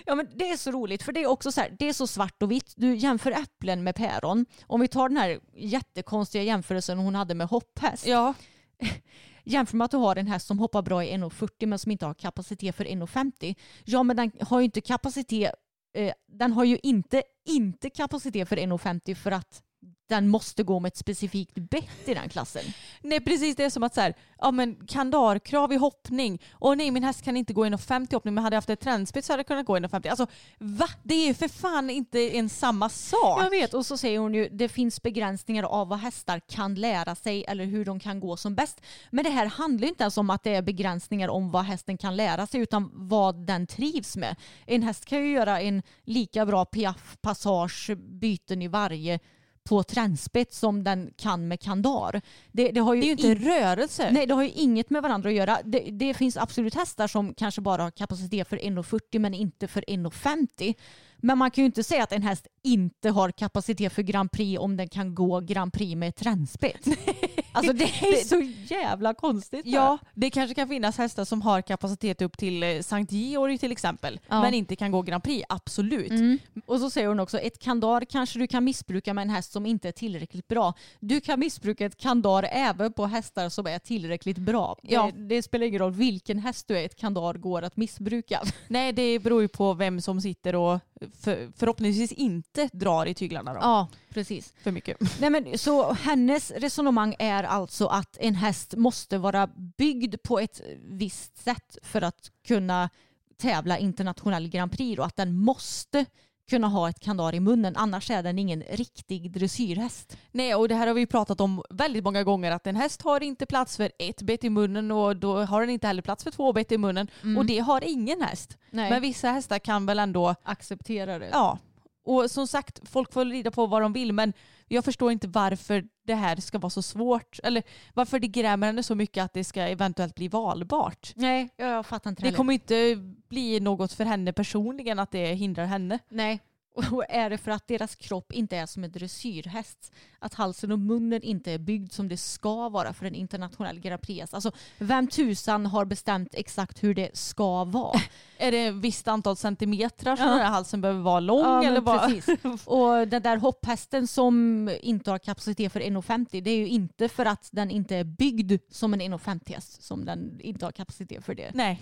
C: Ja, men det är så roligt för det är också så här, det är så svart och vitt. Du jämför äpplen med päron. Om vi tar den här jättekonstiga jämförelsen hon hade med hopphäst.
D: Ja.
C: Jämför med att du har en häst som hoppar bra i 1,40 men som inte har kapacitet för 1,50. Ja, men den har ju inte kapacitet. Den har ju inte kapacitet för 1,50 för att den måste gå med ett specifikt bett i den klassen.
D: Nej, precis, det är som att så här, ja men kandarkrav i hoppning. Och nej, min häst kan inte gå 1,50 i hoppning, men hade jag haft ett trendspett så hade jag kunnat gå 1,50. Alltså, va? Det är ju för fan inte en samma sak.
C: Jag vet, och så säger hon ju det finns begränsningar av vad hästar kan lära sig eller hur de kan gå som bäst. Men det här handlar inte ens om att det är begränsningar om vad hästen kan lära sig utan vad den trivs med. En häst kan ju göra en lika bra piaff, passage, byten i varje på trendspett som den kan med kandar. Det har ju
D: det är ju inte rörelse.
C: Nej, det har ju inget med varandra att göra. Det finns absolut hästar som kanske bara har kapacitet för 1,40 men inte för 1,50. Men man kan ju inte säga att en häst inte har kapacitet för Grand Prix om den kan gå Grand Prix med trendspett. Alltså det är så jävla konstigt.
D: Ja, det kanske kan finnas hästar som har kapacitet upp till Sankt Georg till exempel. Ja. Men inte kan gå Grand Prix, absolut.
C: Och så säger hon också, ett kandar kanske du kan missbruka med en häst som inte är tillräckligt bra. Du kan missbruka ett kandar även på hästar som är tillräckligt bra. Ja. Det spelar ingen roll vilken häst du är, ett kandar går att missbruka.
D: Nej, det beror ju på vem som sitter och förhoppningsvis inte drar i tyglarna då.
C: Ja, precis.
D: För mycket.
C: Nej, men, så hennes resonemang är alltså att en häst måste vara byggd på ett visst sätt för att kunna tävla internationell Grand Prix och att den måste kunna ha ett kandar i munnen, annars är den ingen riktig dressyrhäst.
D: Nej, och det här har vi pratat om väldigt många gånger, att en häst har inte plats för ett bett i munnen och då har den inte heller plats för 2 bett i munnen och det har ingen häst.
C: Nej.
D: Men vissa hästar kan väl ändå
C: acceptera det.
D: Ja, och som sagt, folk får rida på vad de vill, men jag förstår inte varför det här ska vara så svårt eller varför det grämer henne så mycket att det ska eventuellt bli valbart.
C: Nej, jag fattar inte
D: det kommer inte bli något för henne personligen att det hindrar henne.
C: Nej. Och är det för att deras kropp inte är som en dressyrhäst? Att halsen och munnen inte är byggd som det ska vara för en internationell Grand Prix? Alltså, vem tusan har bestämt exakt hur det ska vara?
D: Är det ett visst antal centimeter som den här halsen behöver vara lång?
C: Ja,
D: eller bara?
C: Precis. Och den där hopphästen som inte har kapacitet för 1,50, det är ju inte för att den inte är byggd som en 1,50-häst som den inte har kapacitet för det.
D: Nej.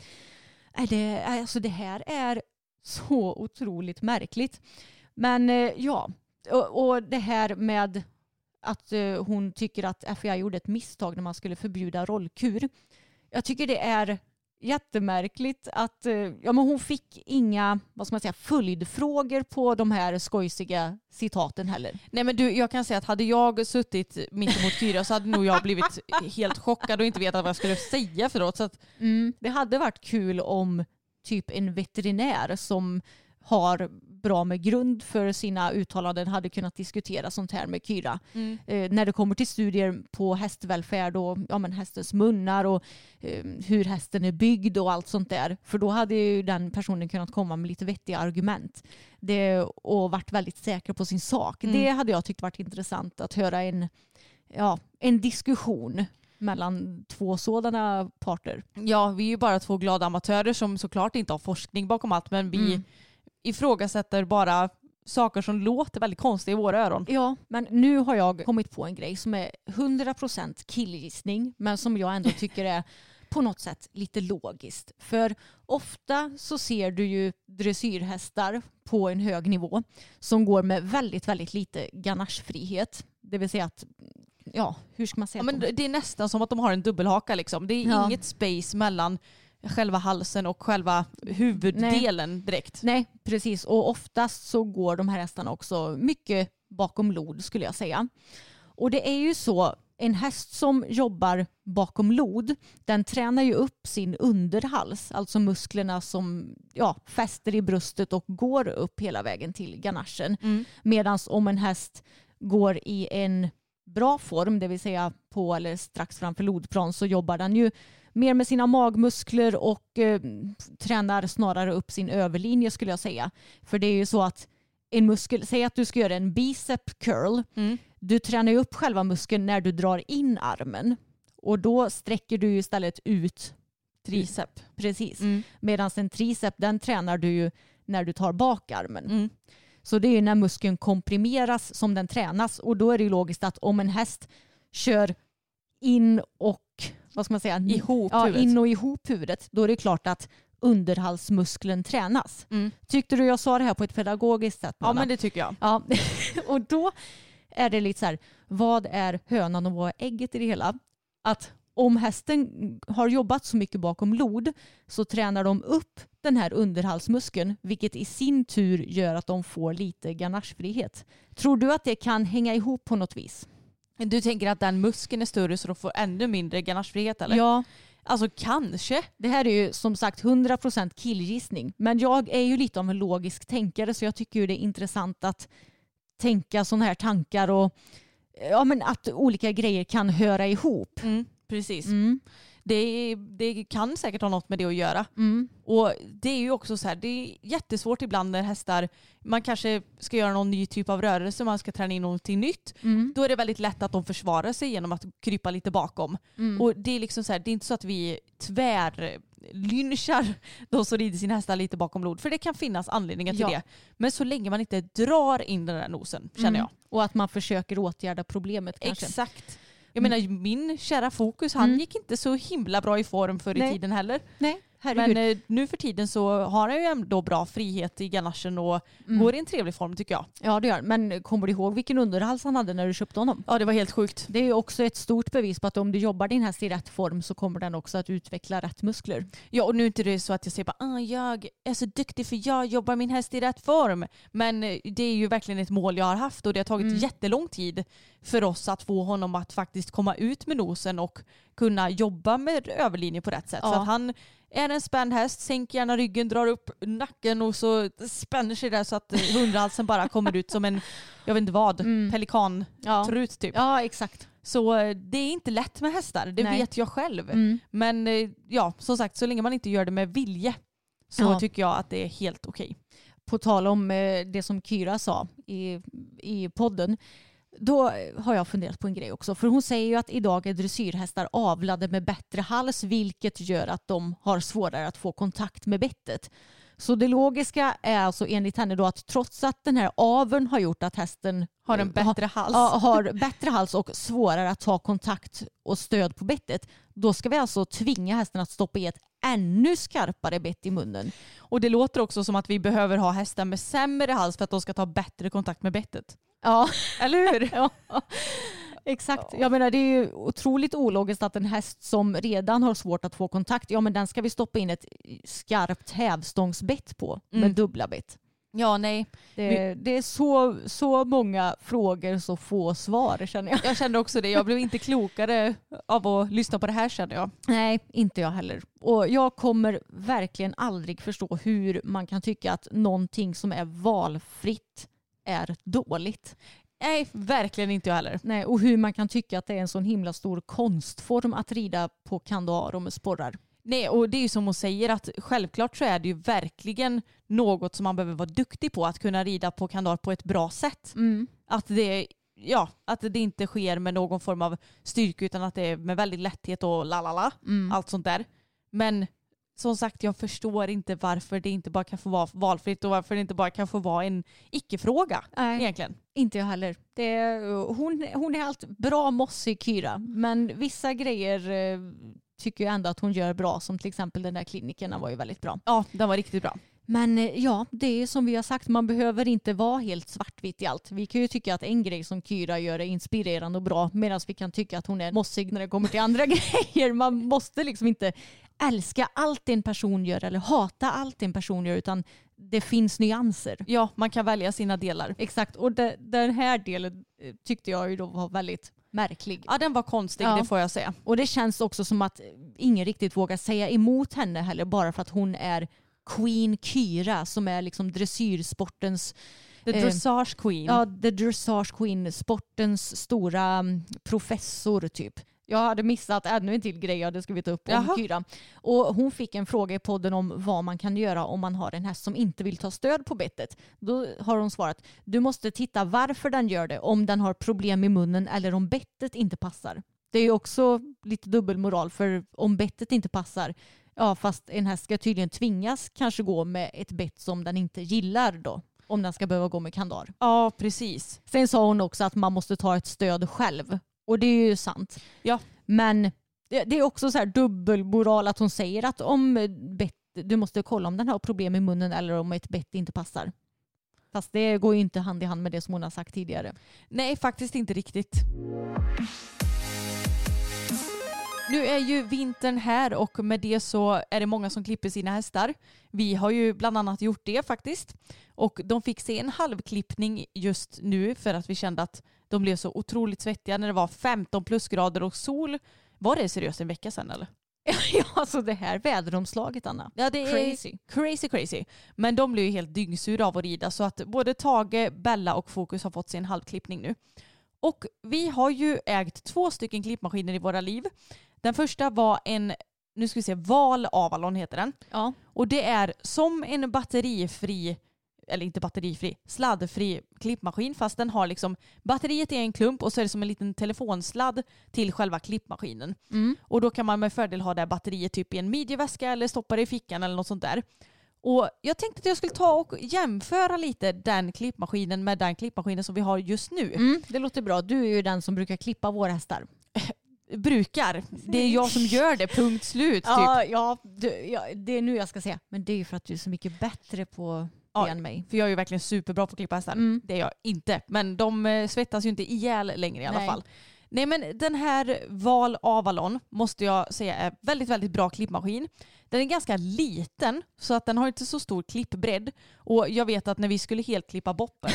C: Alltså det här är så otroligt märkligt. Men ja, och det här med att hon tycker att FIA gjorde ett misstag när man skulle förbjuda rollkur. Jag tycker det är jättemärkligt att men hon fick inga, vad ska man säga, följdfrågor på de här skojsiga citaten heller.
D: Nej, men du, jag kan säga att hade jag suttit mitt emot Kyra så hade nog jag blivit helt chockad och inte vetat vad jag skulle säga förlåt. Så att
C: det hade varit kul om typ en veterinär som har bra med grund för sina uttalanden hade kunnat diskutera sånt här med Kyra. När det kommer till studier på hästvälfärd och hästens munnar och hur hästen är byggd och allt sånt där. För då hade ju den personen kunnat komma med lite vettiga argument och varit väldigt säker på sin sak. Det hade jag tyckt varit intressant att höra en diskussion mellan 2 sådana parter.
D: Ja, vi är ju bara 2 glada amatörer som såklart inte har forskning bakom allt, men vi ifrågasätter bara saker som låter väldigt konstiga i våra öron.
C: Ja, men nu har jag kommit på en grej som är 100% killgissning, men som jag ändå tycker är på något sätt lite logiskt. För ofta så ser du ju dressyrhästar på en hög nivå som går med väldigt, väldigt lite ganachefrihet. Det vill säga att hur ska man säga?
D: Men det är nästan som att de har en dubbelhaka liksom. Det är inget space mellan själva halsen och själva huvuddelen direkt.
C: Nej, precis. Och oftast så går de här hästarna också mycket bakom lod skulle jag säga. Och det är ju så, en häst som jobbar bakom lod, den tränar ju upp sin underhals, alltså musklerna som fäster i bröstet och går upp hela vägen till ganachen. Medan om en häst går i en bra form, det vill säga på eller strax framför lodplan, så jobbar den ju mer med sina magmuskler och tränar snarare upp sin överlinje skulle jag säga. För det är ju så att en muskel, säg att du ska göra en bicep curl, du tränar ju upp själva muskeln när du drar in armen och då sträcker du istället ut
D: tricep.
C: Precis. Medan en tricep, den tränar du ju när du tar bakarmen.
D: Mm.
C: Så det är när muskeln komprimeras som den tränas. Och då är det ju logiskt att om en häst kör in och vad ska man säga? In och ihop huvudet, då är det klart att underhalsmuskeln tränas.
D: Mm.
C: Tyckte du jag sa det här på ett pedagogiskt sätt?
D: Ja, men det tycker jag.
C: Ja. Och då är det lite så här, vad är hönan och vad är ägget i det hela? Att om hästen har jobbat så mycket bakom lod så tränar de upp den här underhalsmuskeln, vilket i sin tur gör att de får lite ganagefrihet. Tror du att det kan hänga ihop på något vis?
D: Du tänker att den muskeln är större så de får ännu mindre ganagefrihet, eller?
C: Ja.
D: Alltså kanske.
C: Det här är ju som sagt 100% killgissning. Men jag är ju lite av en logisk tänkare, så jag tycker ju det är intressant att tänka sådana här tankar och men att olika grejer kan höra ihop.
D: Precis.
C: Mm.
D: Det kan säkert ha något med det att göra.
C: Mm.
D: Och det är ju också så här, det är jättesvårt ibland när hästar, man kanske ska göra någon ny typ av rörelse, man ska träna in någonting nytt. Då är det väldigt lätt att de försvarar sig genom att krypa lite bakom. Och det är liksom så här, det är inte så att vi tvärlynchar de som rider sina hästar lite bakom lod, för det kan finnas anledningar till det. Men så länge man inte drar in den där nosen, känner jag.
C: Och att man försöker åtgärda problemet kanske.
D: Exakt. Jag menar, min kära Fokus, han gick inte så himla bra i form förr i tiden heller.
C: Nej, herregud.
D: Men nu för tiden så har han ju ändå bra frihet i ganachen och går i en trevlig form, tycker jag.
C: Ja, det gör. Men kommer du ihåg vilken underhals han hade när du köpte honom?
D: Ja, det var helt sjukt.
C: Det är ju också ett stort bevis på att om du jobbar din häst i rätt form så kommer den också att utveckla rätt muskler.
D: Ja, och nu är inte det så att jag säger bara jag är så duktig för jag jobbar min häst i rätt form. Men det är ju verkligen ett mål jag har haft och det har tagit jättelång tid för oss att få honom att faktiskt komma ut med nosen och kunna jobba med överlinjen på rätt sätt.
C: Ja.
D: För att han är en spänd häst, sänker gärna ryggen, drar upp nacken och så spänner sig där så att hundhalsen bara kommer ut som en, jag vet inte vad, pelikantrut typ.
C: Ja, exakt.
D: Så det är inte lätt med hästar, det vet jag själv. Men ja, som sagt, så länge man inte gör det med vilje så tycker jag att det är helt okej.
C: På tal om det som Kyra sa i podden, då har jag funderat på en grej också. För hon säger ju att idag är dressyrhästar avlade med bättre hals, vilket gör att de har svårare att få kontakt med bettet. Så det logiska är alltså enligt henne då att trots att den här aveln har gjort att hästen
D: har en bättre hals.
C: Har bättre hals och svårare att ta kontakt och stöd på bettet, då ska vi alltså tvinga hästen att stoppa i ett ännu skarpare bett i munnen.
D: Och det låter också som att vi behöver ha hästar med sämre hals för att de ska ta bättre kontakt med bettet.
C: Ja,
D: eller hur?
C: Ja. Exakt. Jag menar, det är ju otroligt ologiskt att en häst som redan har svårt att få kontakt, men den ska vi stoppa in ett skarpt hävstångsbett på med dubbla bett.
D: Ja, nej.
C: Det är så många frågor, så få svar, känner jag.
D: Jag kände också det. Jag blev inte klokare av att lyssna på det här, känner jag.
C: Nej, inte jag heller. Och jag kommer verkligen aldrig förstå hur man kan tycka att någonting som är valfritt är dåligt.
D: Nej, verkligen inte jag heller.
C: Nej, och hur man kan tycka att det är en sån himla stor konstform att rida på kandar och med sporrar.
D: Nej, och det är ju som hon säger att självklart så är det ju verkligen något som man behöver vara duktig på, att kunna rida på kandar på ett bra sätt. Att det inte sker med någon form av styrka utan att det är med väldigt lätthet och allt sånt där. Men som sagt, jag förstår inte varför det inte bara kan få vara valfritt och varför det inte bara kan få vara en icke-fråga egentligen.
C: Inte jag heller. Hon är allt bra mossig, Kyra, men vissa grejer tycker jag ändå att hon gör bra, som till exempel den där kliniken var ju väldigt bra.
D: Ja, den var riktigt bra.
C: Men ja, det är som vi har sagt, man behöver inte vara helt svartvitt i allt. Vi kan ju tycka att en grej som Kyra gör är inspirerande och bra, medan vi kan tycka att hon är mossig när det kommer till andra grejer. Man måste liksom inte älska allt en person gör eller hata allt en person gör, utan det finns nyanser.
D: Ja, man kan välja sina delar.
C: Exakt, och den här delen tyckte jag ju då var väldigt märklig.
D: Ja, den var konstig, det får jag säga.
C: Och det känns också som att ingen riktigt vågar säga emot henne heller, bara för att hon är Queen Kyra, som är liksom dressyrsportens
D: The Dressage Queen.
C: Ja, The Dressage Queen, sportens stora professor typ. Jag hade missat ännu en till grej det ska vi ta upp om Kyra. Och hon fick en fråga i podden om vad man kan göra om man har en häst som inte vill ta stöd på bettet. Då har hon svarat: du måste titta varför den gör det, om den har problem i munnen eller om bettet inte passar. Det är ju också lite dubbelmoral, för om bettet inte passar, Ja, fast en häst ska tydligen tvingas kanske gå med ett bett som den inte gillar då. Om den ska behöva gå med kandar.
D: Ja, precis.
C: Sen sa hon också att man måste ta ett stöd själv. Och det är ju sant.
D: Ja.
C: Men det är också så här dubbelmoral att hon säger att om du måste kolla om den har problem i munnen eller om ett bett inte passar. Fast det går ju inte hand i hand med det som hon har sagt tidigare.
D: Nej, faktiskt inte riktigt. Nu är ju vintern här och med det så är det många som klipper sina hästar. Vi har ju bland annat gjort det faktiskt. Och de fick se en halvklippning just nu för att vi kände att de blev så otroligt svettiga när det var 15 plusgrader och sol. Var det seriöst en vecka sedan eller?
C: Ja, alltså det här väderomslaget, Anna.
D: Ja, det är crazy. Men de blev ju helt dyngsura av att rida så att både Tage, Bella och Fokus har fått sin halvklippning nu. Och vi har ju ägt 2 stycken klippmaskiner i våra liv. Den första var en, nu ska vi se, Val Avalon heter den.
C: Ja.
D: Och det är som en batterifri, eller inte batterifri, sladdfri klippmaskin, fast den har liksom batteriet i en klump och så är det som en liten telefonsladd till själva klippmaskinen. Och då kan man med fördel ha det batteriet typ i en midjeväska eller stoppa det i fickan eller något sånt där. Och jag tänkte att jag skulle ta och jämföra lite den klippmaskinen med den klippmaskinen som vi har just nu.
C: Det låter bra. Du är ju den som brukar klippa våra hästar.
D: Brukar. Det är jag som gör det, punkt slut. Typ.
C: Ja, det är nu jag ska säga. Men det är ju för att du är så mycket bättre på det än mig.
D: För jag är ju verkligen superbra på att klippa hästar. Det är jag inte. Men de svettas ju inte ihjäl längre i alla fall. Nej, men den här Val Avalon måste jag säga är väldigt, väldigt bra klippmaskin. Den är ganska liten så att den har inte så stor klippbredd. Och jag vet att när vi skulle helt klippa Boppen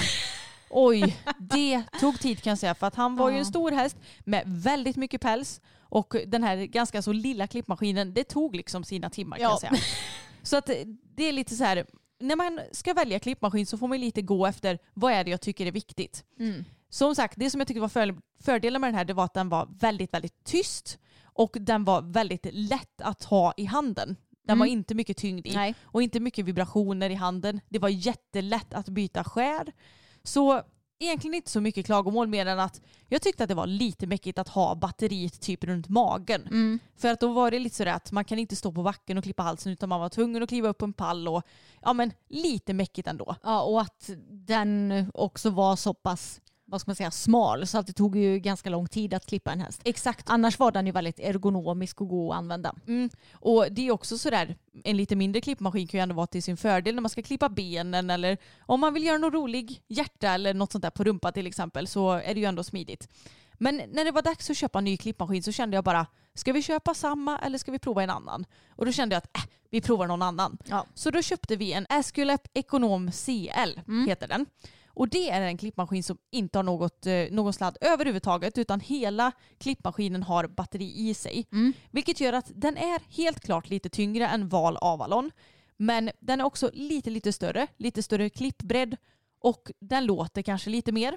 D: oj, det tog tid kan jag säga för att han var ju en stor häst med väldigt mycket päls och den här ganska så lilla klippmaskinen, det tog liksom sina timmar kan jag säga. Så att det är lite så här, när man ska välja klippmaskin så får man lite gå efter vad är det jag tycker är viktigt. Som sagt, det som jag tyckte var fördelen med den här det var att den var väldigt, väldigt tyst och den var väldigt lätt att ha i handen. Den var inte mycket tyngd i.
C: Nej.
D: Och inte mycket vibrationer i handen. Det var jättelätt att byta skär. Så egentligen inte så mycket klagomål mer än att jag tyckte att det var lite mäckigt att ha batteriet typ runt magen. För att då var det lite sådär att man kan inte stå på backen och klippa halsen utan man var tvungen att kliva upp på en pall och ja men lite mäckigt ändå.
C: Ja, och att den också var så pass, vad ska man säga, smal så att det tog ju ganska lång tid att klippa en häst.
D: Exakt.
C: Annars var den ju väldigt ergonomisk och god att använda.
D: Och det är också sådär, en lite mindre klippmaskin kan ju ändå vara till sin fördel när man ska klippa benen eller om man vill göra något rolig hjärta eller något sånt där på rumpa till exempel så är det ju ändå smidigt. Men när det var dags att köpa en ny klippmaskin så kände jag bara, ska vi köpa samma eller ska vi prova en annan? Och då kände jag att vi provar någon annan. Ja. Så då köpte vi en Aesculap Econom CL heter den. Och det är en klippmaskin som inte har någon sladd överhuvudtaget utan hela klippmaskinen har batteri i sig. Vilket gör att den är helt klart lite tyngre än Val Avalon. Men den är också lite större klippbredd och den låter kanske lite mer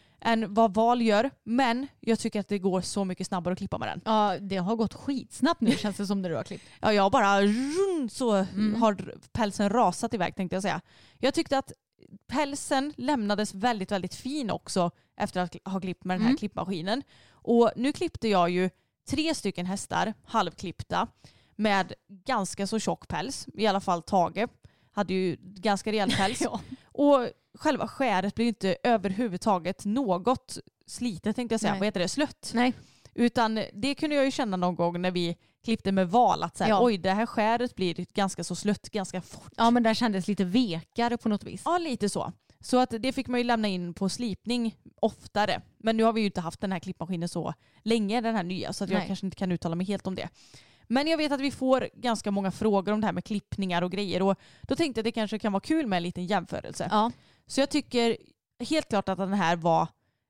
D: än vad Val gör. Men jag tycker att det går så mycket snabbare att klippa med den.
C: Ja, det har gått skitsnabbt nu känns det som när du har klippt.
D: Ja, jag bara så har pälsen rasat iväg tänkte jag säga. Jag tyckte att pälsen lämnades väldigt, väldigt fin också efter att ha klippt med den här klippmaskinen. Och nu klippte jag ju 3 stycken hästar, halvklippta, med ganska så tjock päls. I alla fall Tage hade ju ganska rejäl päls. Och själva skäret blir inte överhuvudtaget något slitet tänkte jag säga. Vad heter det? Slött.
C: Nej.
D: Utan det kunde jag ju känna någon gång när vi klippte med Val att säga, oj det här skäret blir ganska så slött ganska fort.
C: Ja men den kändes lite vekare på något vis.
D: Ja lite så. Så att det fick man ju lämna in på slipning oftare. Men nu har vi ju inte haft den här klippmaskinen så länge den här nya så att jag kanske inte kan uttala mig helt om det. Men jag vet att vi får ganska många frågor om det här med klippningar och grejer och då tänkte jag att det kanske kan vara kul med en liten jämförelse.
C: Ja.
D: Så jag tycker helt klart att den här var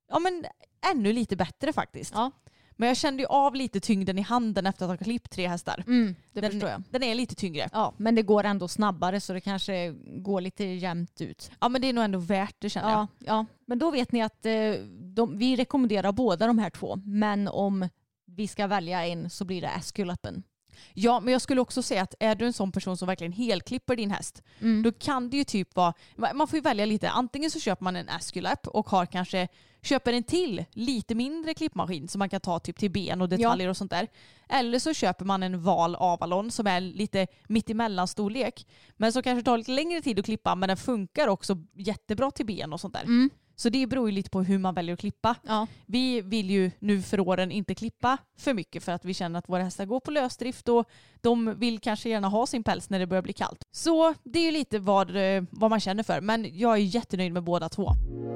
D: ännu lite bättre faktiskt.
C: Ja.
D: Men jag kände ju av lite tyngden i handen efter att ha klippt 3 hästar.
C: Det förstår jag.
D: Den är lite tyngre.
C: Ja, men det går ändå snabbare så det kanske går lite jämnt ut.
D: Ja, men det är nog ändå värt det känner jag.
C: Ja, men då vet ni att vi rekommenderar båda de här 2. Men om vi ska välja en så blir det Aesculapen.
D: Ja, men jag skulle också säga att är du en sån person som verkligen helklipper din häst, då kan det ju typ vara, man får ju välja lite, antingen så köper man en Aesculap och har kanske köper en till lite mindre klippmaskin som man kan ta typ till ben och detaljer och sånt där. Eller så köper man en Val Avalon som är lite mittemellan storlek. Men som kanske tar lite längre tid att klippa, men den funkar också jättebra till ben och sånt där. Så det beror ju lite på hur man väljer att klippa. Ja. Vi vill ju nu för åren inte klippa för mycket för att vi känner att våra hästar går på lösdrift och de vill kanske gärna ha sin päls när det börjar bli kallt. Så det är ju lite vad man känner för. Men jag är jättenöjd med båda två.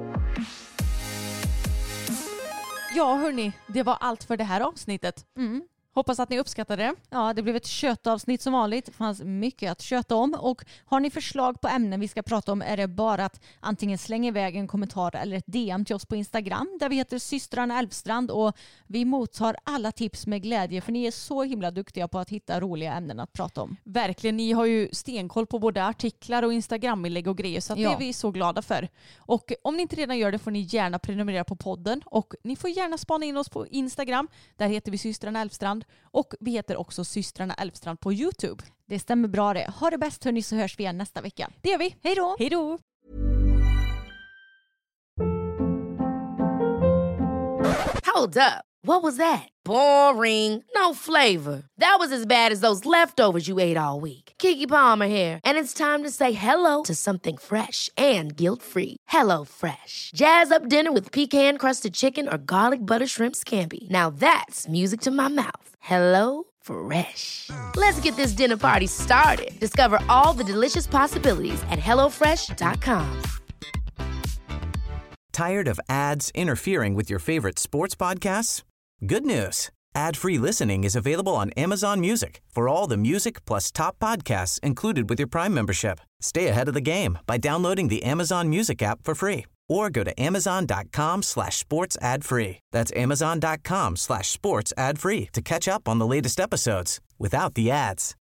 D: Ja hörni, det var allt för det här avsnittet. Hoppas att ni uppskattade det.
C: Ja, det blev ett köttavsnitt som vanligt. Det fanns mycket att köta om. Och har ni förslag på ämnen vi ska prata om är det bara att antingen slänga iväg en kommentar eller ett DM till oss på Instagram där vi heter Systrarna Elfstrand, och vi mottar alla tips med glädje för ni är så himla duktiga på att hitta roliga ämnen att prata om.
D: Verkligen, ni har ju stenkoll på både artiklar och Instagram-inlägg och grejer så att det är vi så glada för. Och om ni inte redan gör det får ni gärna prenumerera på podden och ni får gärna spana in oss på Instagram. Där heter vi Systrarna Elfstrand. Och vi heter också Systrarna Elfstrand på YouTube.
C: Det stämmer bra det. Ha det bäst hörni, så hörs vi igen nästa vecka.
D: Det gör vi.
C: Hej då!
D: Hej då!
E: Hold up. What was that? Boring. No flavor. That was as bad as those leftovers you ate all week. Keke Palmer here. And it's time to say hello to something fresh and guilt-free. Hello Fresh. Jazz up dinner with pecan-crusted chicken or garlic butter shrimp scampi. Now that's music to my mouth. Hello Fresh. Let's get this dinner party started. Discover all the delicious possibilities at hellofresh.com.
F: Tired of ads interfering with your favorite sports podcasts? Good news. Ad-free listening is available on Amazon Music for all the music plus top podcasts included with your Prime membership. Stay ahead of the game by downloading the Amazon Music app for free or go to amazon.com/sports ad free. That's amazon.com/sports ad free to catch up on the latest episodes without the ads.